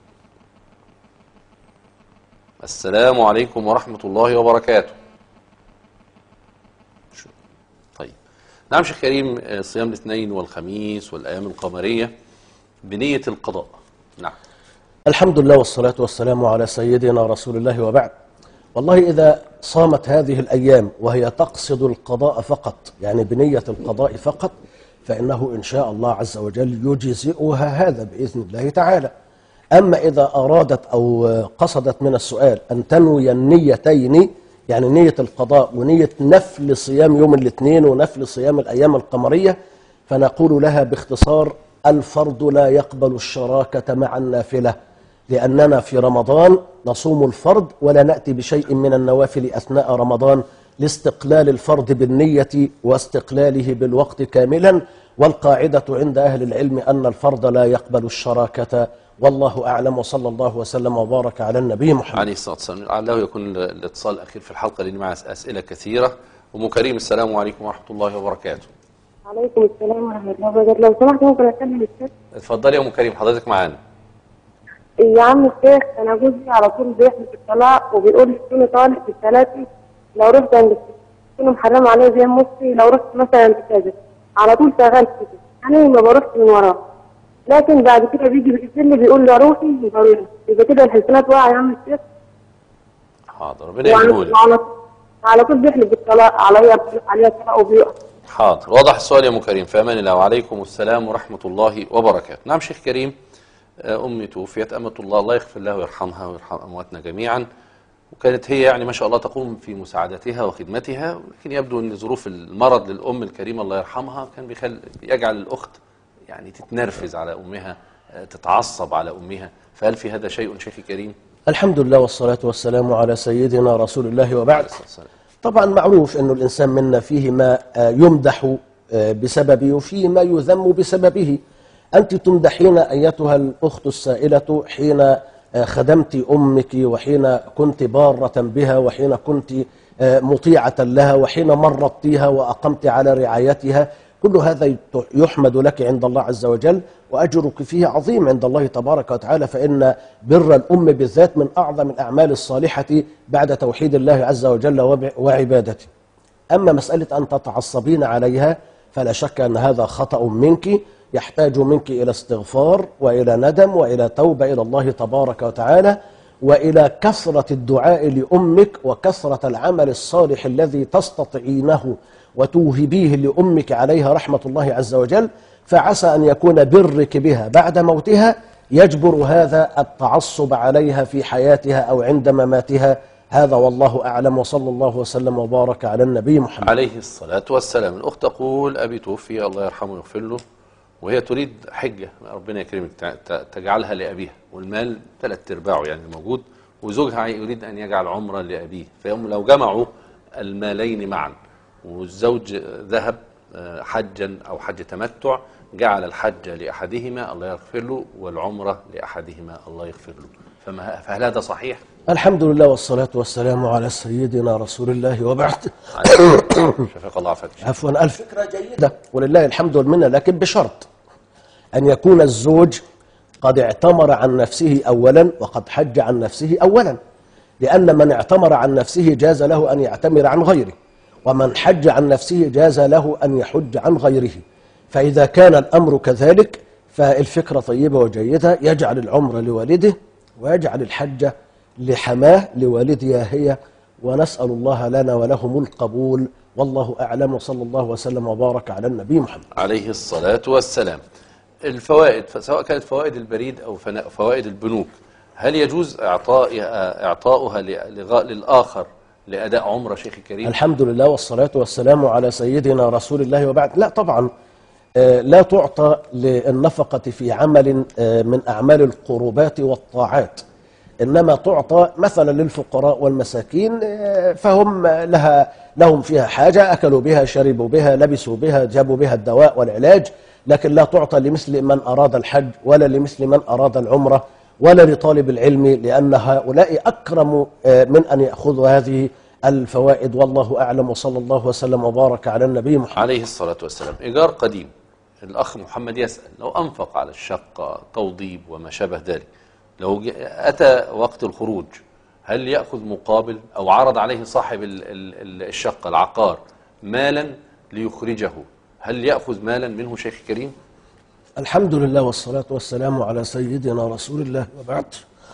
السلام عليكم ورحمه الله وبركاته. طيب نعم شيخ كريم، صيام الاثنين والخميس والايام القمريه بنية القضاء. نعم الحمد لله والصلاة والسلام على سيدنا رسول الله، وبعد. والله إذا صامت هذه الأيام وهي تقصد القضاء فقط، يعني بنية القضاء فقط، فإنه إن شاء الله عز وجل يجزئها هذا بإذن الله تعالى. أما إذا أرادت أو قصدت من السؤال أن تنوي النيتين، يعني نية القضاء ونية نفل صيام يوم الاثنين ونفل صيام الأيام القمرية، فنقول لها باختصار: الفرض لا يقبل الشراكة مع النافلة، لأننا في رمضان نصوم الفرض ولا نأتي بشيء من النوافل أثناء رمضان، لاستقلال الفرض بالنية واستقلاله بالوقت كاملا. والقاعدة عند أهل العلم أن الفرض لا يقبل الشراكة، والله أعلم، وصلى الله وسلم وبارك على النبي محمد عليه الصلاة والسلام. لعله يكون الاتصال الأخير في الحلقة لأن معها أسئلة كثيرة. أم كريم، السلام عليكم ورحمة الله وبركاته. عليكم السلام ورحمة الله وبركاته. لو سمحت ممكن أكمل الشيخ؟ اتفضلي يا أم كريم، حضرتك معانا. يا عم الشيخ انا جوزي على طول بيحلف بالطلاق وبيقول لي كوني طالق بالثلاثه، لو رحت عند كونه محرم عليه زي مصري، لو رحت مثلا عند كذا على طول شغال كده، انا ما بروحش من وراه، لكن بعد كده بيجي بيقفل لي بيقول لي روحي بروح، يبقى كده الحسنات واقعه يا عم الشيخ. حاضر ربنا يهديهولك. على على طول بيحلف بالطلاق عليا عليا الطلاق وبيقع. حاضر واضح السؤال يا ام كريم، في امان الله وعليكم السلام ورحمه الله وبركاته. نعم شيخ كريم، امي توفيت امه الله، الله يغفر لها ويرحمها ويرحم امواتنا جميعا، وكانت هي يعني ما شاء الله تقوم في مساعدتها وخدمتها، لكن يبدو ان ظروف المرض للام الكريمه الله يرحمها كان بيخل يجعل الاخت يعني تتنرفز على امها، تتعصب على امها، فهل في هذا شيء شيخي كريم؟ الحمد لله والصلاة والسلام على سيدنا رسول الله وبعد. طبعا معروف أن الإنسان منا فيه ما يمدح بسببه وفيه ما يذم بسببه. أنت تمدحين أيتها الأخت السائلة حين خدمت أمك، وحين كنت بارة بها، وحين كنت مطيعة لها، وحين مرضتها وأقمت على رعايتها، كل هذا يحمد لك عند الله عز وجل، وأجرك فيه عظيم عند الله تبارك وتعالى، فإن بر الأم بالذات من أعظم الأعمال الصالحة بعد توحيد الله عز وجل وعبادته. أما مسألة أن تتعصبين عليها فلا شك أن هذا خطأ منك، يحتاج منك إلى استغفار وإلى ندم وإلى توبة إلى الله تبارك وتعالى، وإلى كثرة الدعاء لأمك وكثرة العمل الصالح الذي تستطيعينه وتوهبيه لأمك عليها رحمة الله عز وجل، فعسى أن يكون برك بها بعد موتها يجبر هذا التعصب عليها في حياتها أو عند مماتها. هذا والله أعلم، وصلى الله وسلم وبارك على النبي محمد عليه الصلاة والسلام. الأخت تقول أبي توفي الله يرحمه ويغفر له، وهي تريد حجة ربنا يكرمك تجعلها لأبيها، والمال ثلاث أرباعه يعني موجود، وزوجها يريد أن يجعل عمرة لأبيه، فيوم لو جمعوا المالين معا والزوج ذهب حجا أو حج تمتع، جعل الحج لأحدهما الله يغفر له والعمرة لأحدهما الله يغفر له، فما فهل هذا صحيح؟ الحمد لله والصلاة والسلام على سيدنا رسول الله وبعد. شفاك الله عافاك. عفوا، الفكرة جيدة ولله الحمد والمنة، لكن بشرط أن يكون الزوج قد اعتمر عن نفسه أولا وقد حج عن نفسه أولا، لأن من اعتمر عن نفسه جاز له أن يعتمر عن غيره، ومن حج عن نفسه جاز له أن يحج عن غيره. فإذا كان الأمر كذلك فالفكرة طيبة وجيدة، يجعل العمر لوالده ويجعل الحج لحماه لوالدها هي، ونسأل الله لنا ولهم القبول، والله أعلم، وصلى الله وسلم وبارك على النبي محمد عليه الصلاة والسلام. الفوائد سواء كانت فوائد البريد أو فوائد البنوك، هل يجوز إعطائها إعطاؤها للآخر لأداء عمرة شيخي الكريم؟ الحمد لله والصلاة والسلام على سيدنا رسول الله وبعد. لا طبعا، لا تعطى للنفقة في عمل من أعمال القربات والطاعات، إنما تعطى مثلا للفقراء والمساكين، فهم لها لهم فيها حاجة، أكلوا بها، شربوا بها، لبسوا بها، جابوا بها الدواء والعلاج، لكن لا تعطى لمثل من أراد الحج ولا لمثل من أراد العمرة ولا لطالب العلم، لأن هؤلاء أكرم من أن يأخذوا هذه الفوائد، والله أعلم، وصلى الله وسلم وبارك على النبي محمد عليه الصلاة والسلام. إيجار قديم، الأخ محمد يسأل لو أنفق على الشقة توضيب وما شابه ذلك، لو أتى وقت الخروج هل يأخذ مقابل، أو عرض عليه صاحب الشقة العقار مالا ليخرجه، هل يأخذ مالا منه شيخ كريم؟ الحمد لله والصلاة والسلام على سيدنا رسول الله وبعد.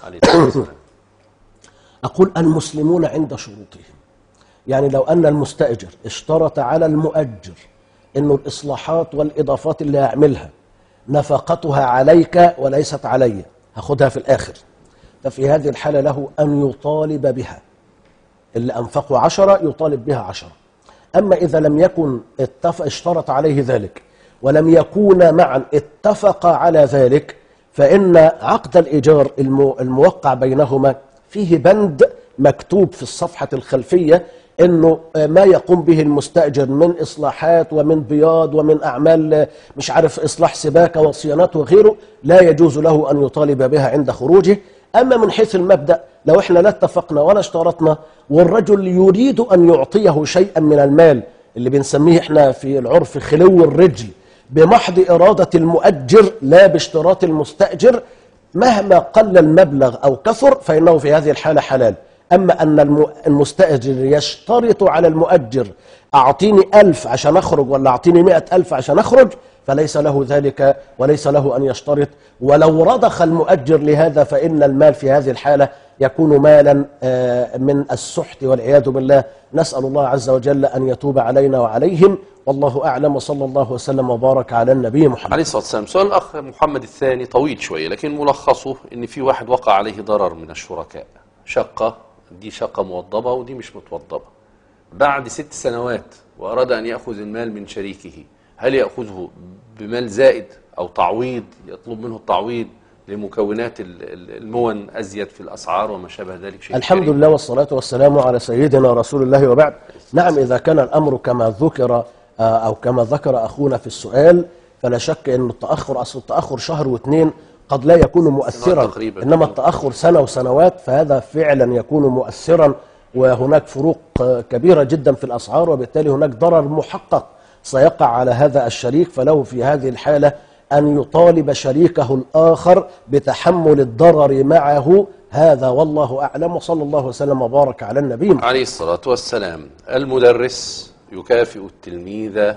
أقول المسلمون عند شروطهم، يعني لو أن المستأجر اشترط على المؤجر إنه الإصلاحات والإضافات اللي هعملها نفقتها عليك وليست علي، هاخدها في الآخر، ففي هذه الحالة له أن يطالب بها، اللي أنفقوا عشرة يطالب بها عشرة. أما إذا لم يكن اتفق اشترط عليه ذلك ولم يكون معا اتفق على ذلك، فإن عقد الإيجار الموقع بينهما فيه بند مكتوب في الصفحة الخلفية إنه ما يقوم به المستأجر من إصلاحات ومن بياض ومن أعمال مش عارف إصلاح سباكة وصيانات وغيره لا يجوز له أن يطالب بها عند خروجه. أما من حيث المبدأ، لو إحنا لا اتفقنا ولا اشترطنا والرجل يريد أن يعطيه شيئا من المال اللي بنسميه إحنا في العرف خلو الرجل بمحض إرادة المؤجر لا باشتراط المستأجر، مهما قل المبلغ أو كثر فإنه في هذه الحالة حلال. أما أن المستأجر يشترط على المؤجر أعطيني ألف عشان أخرج ولا أعطيني مئة ألف عشان أخرج، فليس له ذلك وليس له أن يشترط. ولو رضخ المؤجر لهذا فإن المال في هذه الحالة يكون مالا من السحت والعياذ بالله. نسأل الله عز وجل أن يتوب علينا وعليهم، والله أعلم، وصلى الله وسلم وبارك على النبي محمد عليه الصلاة والسلام. سؤال الأخ محمد الثاني طويل شوية، لكن ملخصه إن في واحد وقع عليه ضرر من الشركاء، شقة، دي شقة موضبة ودي مش متوضبة، بعد ست سنوات وأراد أن يأخذ المال من شريكه، هل يأخذه بمال زائد أو تعويض، يطلب منه التعويض لمكونات المون أزيد في الأسعار وما شابه ذلك؟ شيء الحمد كريم. لله والصلاة والسلام على سيدنا رسول الله وبعد. نعم، إذا كان الأمر كما ذكر أو كما ذكر أخونا في السؤال فلا شك أن التأخر، أصل التأخر شهر واثنين قد لا يكون مؤثرا، إنما التأخر سنة وسنوات فهذا فعلا يكون مؤثرا، وهناك فروق كبيرة جدا في الأسعار، وبالتالي هناك ضرر محقق سيقع على هذا الشريك، فله في هذه الحالة أن يطالب شريكه الآخر بتحمل الضرر معه. هذا والله أعلم، وصلى الله وسلم وبارك على النبي محمد عليه الصلاة والسلام. المدرس يكافئ التلميذ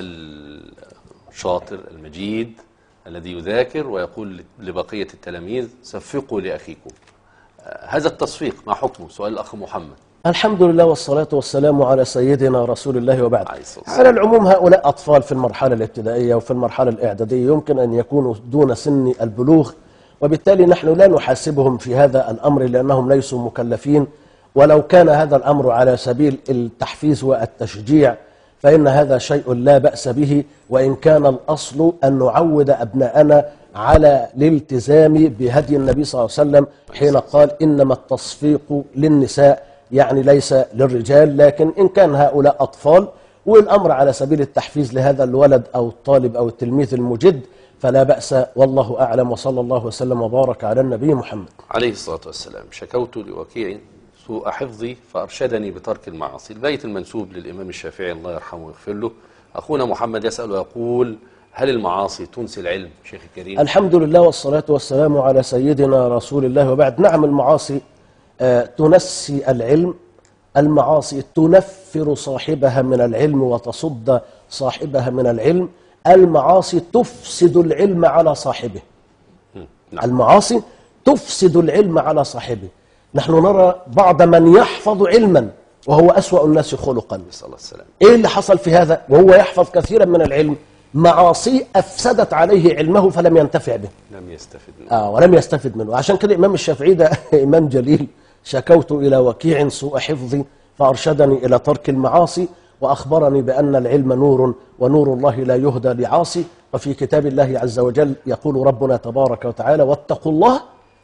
الشاطر المجيد الذي يذاكر ويقول لبقية التلاميذ صفقوا لأخيكم. هذا التصفيق ما حكمه؟ سؤال الأخ محمد. الحمد لله والصلاة والسلام على سيدنا رسول الله وبعد. على العموم هؤلاء أطفال في المرحلة الابتدائية وفي المرحلة الإعدادية، يمكن أن يكونوا دون سن البلوغ، وبالتالي نحن لا نحاسبهم في هذا الأمر لأنهم ليسوا مكلفين. ولو كان هذا الأمر على سبيل التحفيز والتشجيع فإن هذا شيء لا بأس به، وإن كان الأصل أن نعود أبناءنا على الالتزام بهدي النبي صلى الله عليه وسلم حين قال إنما التصفيق للنساء، يعني ليس للرجال. لكن إن كان هؤلاء أطفال والأمر على سبيل التحفيز لهذا الولد أو الطالب أو التلميذ المجد فلا بأس، والله أعلم، وصلى الله وسلم وبارك على النبي محمد عليه الصلاة والسلام. شكوت لوكيع سوء حفظي فأرشدني بترك المعاصي. البيت المنسوب للإمام الشافعي الله يرحمه ويغفر له. أخونا محمد يسأل ويقول هل المعاصي تنسي العلم؟ شيخ الكريم. الحمد لله والصلاة والسلام على سيدنا رسول الله وبعد. نعم، المعاصي آه تنسي العلم، المعاصي تنفر صاحبها من العلم وتصد صاحبها من العلم، المعاصي تفسد العلم على صاحبه. نعم. المعاصي تفسد العلم على صاحبه. نحن نرى بعض من يحفظ علما وهو أسوأ الناس خلقا. نسأل الله السلام. إيه اللي حصل في هذا؟ وهو يحفظ كثيرا من العلم، معاصي أفسدت عليه علمه فلم ينتفع به، لم يستفد منه. آه ولم يستفد منه. عشان كده الإمام الشافعي ده إمام جليل. شكوت إلى وكيع سوء حفظي فأرشدني إلى ترك المعاصي، وأخبرني بأن العلم نور ونور الله لا يهدى لعاصي. وفي كتاب الله عز وجل يقول ربنا تبارك وتعالى واتقوا الله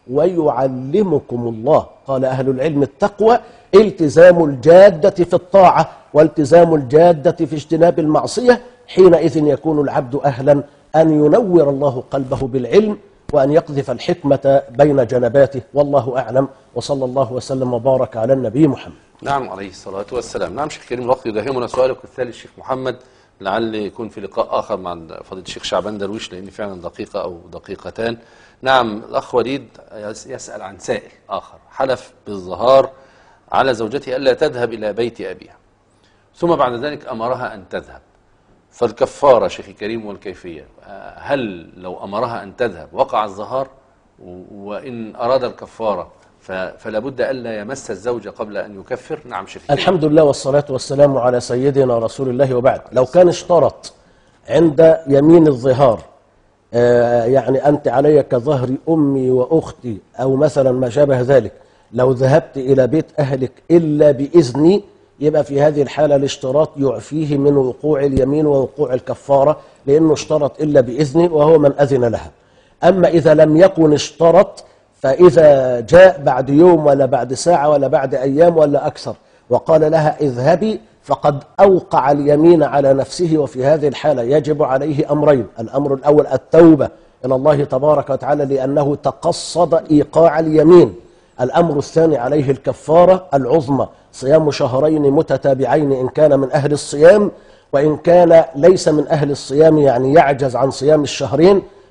ويعلمكم الله. قال أهل العلم التقوى التزام الجادة في الطاعة والتزام الجادة في اجتناب المعصية، حينئذ يكون العبد أهلا أن ينور الله قلبه بالعلم وأن يقذف الحكمة بين جنباته، والله أعلم، وصلى الله وسلم وبارك على النبي محمد. نعم عليه الصلاة والسلام. نعم شيخ كريم، الوقت يداهمنا. سؤالك الثالث الشيخ محمد، لعل يكون في لقاء آخر مع فضيلة الشيخ شعبان درويش لأن فعلا دقيقة أو دقيقتان. نعم، الأخ وليد يسأل عن سائل آخر حلف بالظهار على زوجته ألا تذهب إلى بيت أبيها، ثم بعد ذلك أمرها أن تذهب، فالكفارة شيخ كريم والكيفية، هل لو أمرها أن تذهب وقع الظهار، وإن أراد الكفارة فلا بد ألا يمس الزوجة قبل أن يكفر؟ نعم شيخ كريم. الحمد لله والصلاة والسلام على سيدنا رسول الله وبعد. لو كان اشترط عند يمين الظهار آه يعني أنت علي كظهر أمي وأختي أو مثلا ما شابه ذلك، لو ذهبت إلى بيت أهلك إلا بإذني، يبقى في هذه الحالة الاشتراط يعفيه من وقوع اليمين ووقوع الكفارة، لأنه اشترط إلا بإذني وهو من أذن لها. أما إذا لم يكن اشترط، فإذا جاء بعد يوم ولا بعد ساعة ولا بعد أيام ولا أكثر وقال لها اذهبي، فقد أوقع اليمين على نفسه، وفي هذه الحالة يجب عليه أمرين. الأمر الأول التوبة إلى الله تبارك وتعالى لأنه تقصد إيقاع اليمين. الأمر الثاني عليه الكفارة العظمى، صيام شهرين متتابعين إن كان من أهل الصيام، وإن كان ليس من أهل الصيام يعني يعجز عن صيام الشهرين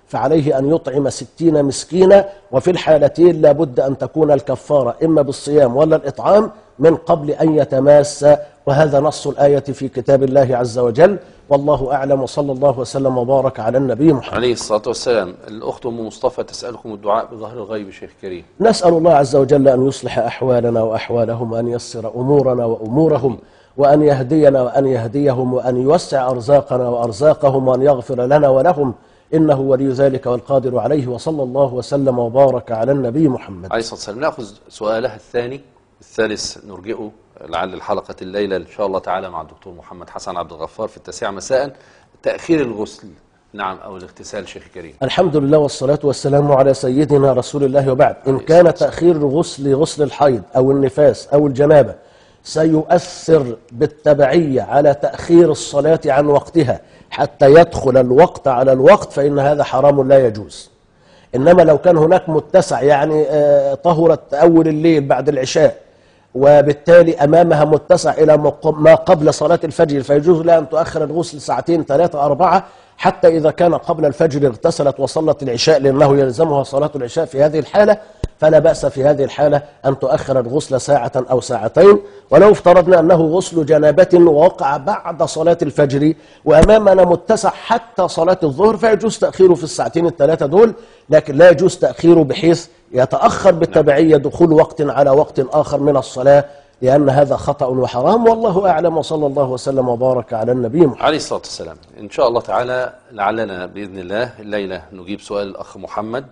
فعليه أن يطعم ستين مسكينا، وفي الحالتين لابد أن تكون الكفارة إما بالصيام ولا الإطعام من قبل أن يتماس، وهذا نص الآية في كتاب الله عز وجل. والله أعلم، وصلى الله وسلم وبارك على النبي محمد عليه الصلاة والسلام. الأخت أم مصطفى تسألكم الدعاء بظهر الغيب شيخ كريم. نسأل الله عز وجل أن يصلح أحوالنا وأحوالهم، وأن ييسر أمورنا وأمورهم، وأن يهدينا وأن يهديهم، وأن يوسع أرزاقنا وأرزاقهم، وأن يغفر لنا ولهم، إنه ولي ذلك والقادر عليه. وصلى الله وسلم وبارك على النبي محمد عليه الصلاة والسلام. نأخذ سؤالها الثاني. الثالث نرجئه لعل الحلقة الليلة إن شاء الله تعالى مع الدكتور محمد حسن عبد الغفار في التاسعة مساء. تأخير الغسل نعم أو الاغتسال شيخ كريم. الحمد لله والصلاة والسلام على سيدنا رسول الله، وبعد. إن كان تأخير الغسل غسل الحيض أو النفاس أو الجنابة سيؤثر بالتبعية على تأخير الصلاة عن وقتها حتى يدخل الوقت على الوقت، فإن هذا حرام لا يجوز. إنما لو كان هناك متسع، يعني طهرت أول الليل بعد العشاء وبالتالي أمامها متسع إلى ما قبل صلاة الفجر، فيجوز لها أن تؤخر الغسل ساعتين ثلاثة أربعة، حتى إذا كان قبل الفجر اغتسلت وصلت العشاء، لأنه يلزمها صلاة العشاء في هذه الحالة، فلا بأس في هذه الحالة أن تؤخر الغسل ساعة أو ساعتين. ولو افترضنا أنه غسل جنابة ووقع بعد صلاة الفجر وأمامنا متسع حتى صلاة الظهر، فيجوز تأخيره في الساعتين الثلاثة دول، لكن لا يجوز تأخيره بحيث يتأخر بالتبعية دخول وقت على وقت آخر من الصلاة، لأن هذا خطأ وحرام. والله أعلم، وصلى الله وسلم وبارك على النبي محمد عليه الصلاة والسلام. إن شاء الله تعالى لعلنا بإذن الله الليلة نجيب سؤال الأخ محمد،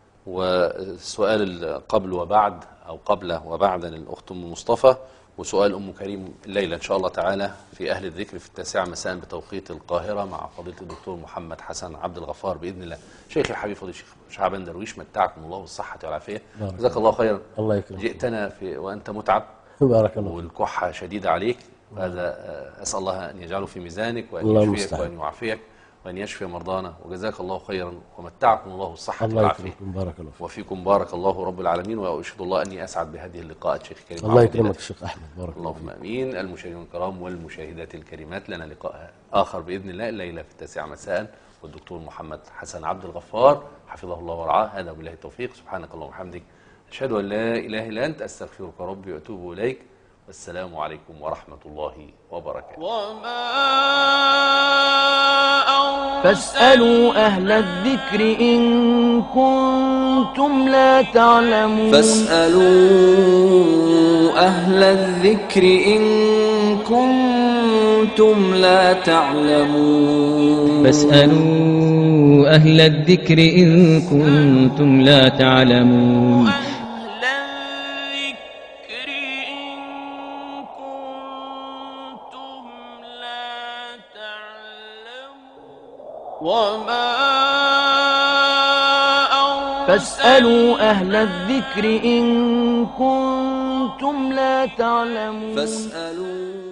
وسؤال قبل وبعد أو قبل وبعد للأخت أم مصطفى، وسؤال أم كريم الليلة إن شاء الله تعالى في أهل الذكر في التاسعة مساء بتوقيت القاهرة مع فضيلة الدكتور محمد حسن عبد الغفار بإذن الله. شيخ الحبيب فضيلة الشيخ شعبان درويش، متعكم الله بالصحة والعافية، جزاك الله خيرا. الله يكرمك. جئتنا في وأنت متعب بارك الله، والكحة شديدة عليك، وهذا أسأل الله أن يجعله في ميزانك وأن يشفيك وأن يعافيك وأن يشفي مرضانا، وجزاك الله خيرا ومتعكم الله بالصحة والعافية. بارك الله فيك. وفيكم بارك الله رب العالمين، وأشهد الله أني أسعد بهذه اللقاءات شيخ كريم. الله يكرمك الشيخ أحمد، بارك الله اللهم آمين. المشاهدين الكرام والمشاهدات الكريمات، لنا لقاء آخر بإذن الله الليلة في التاسعة مساء، والدكتور محمد حسن عبد الغفار حفظه الله ورعاه. هذا بالله التوفيق. سبحانك اللهم وبحمدك، أشهد أن لا إله إلا أنت، أستغفرك ربي وأتوب إليك. والسلام عليكم ورحمة الله وبركاته. فاسألوا أهل الذكر إن كنتم لا تعلمون. فاسألوا أهل الذكر إن كنتم لا تعلمون. فاسألوا أهل الذكر إن كنتم لا تعلمون. وما فاسألوا أهل الذكر إن كنتم لا تعلمون. فاسألوا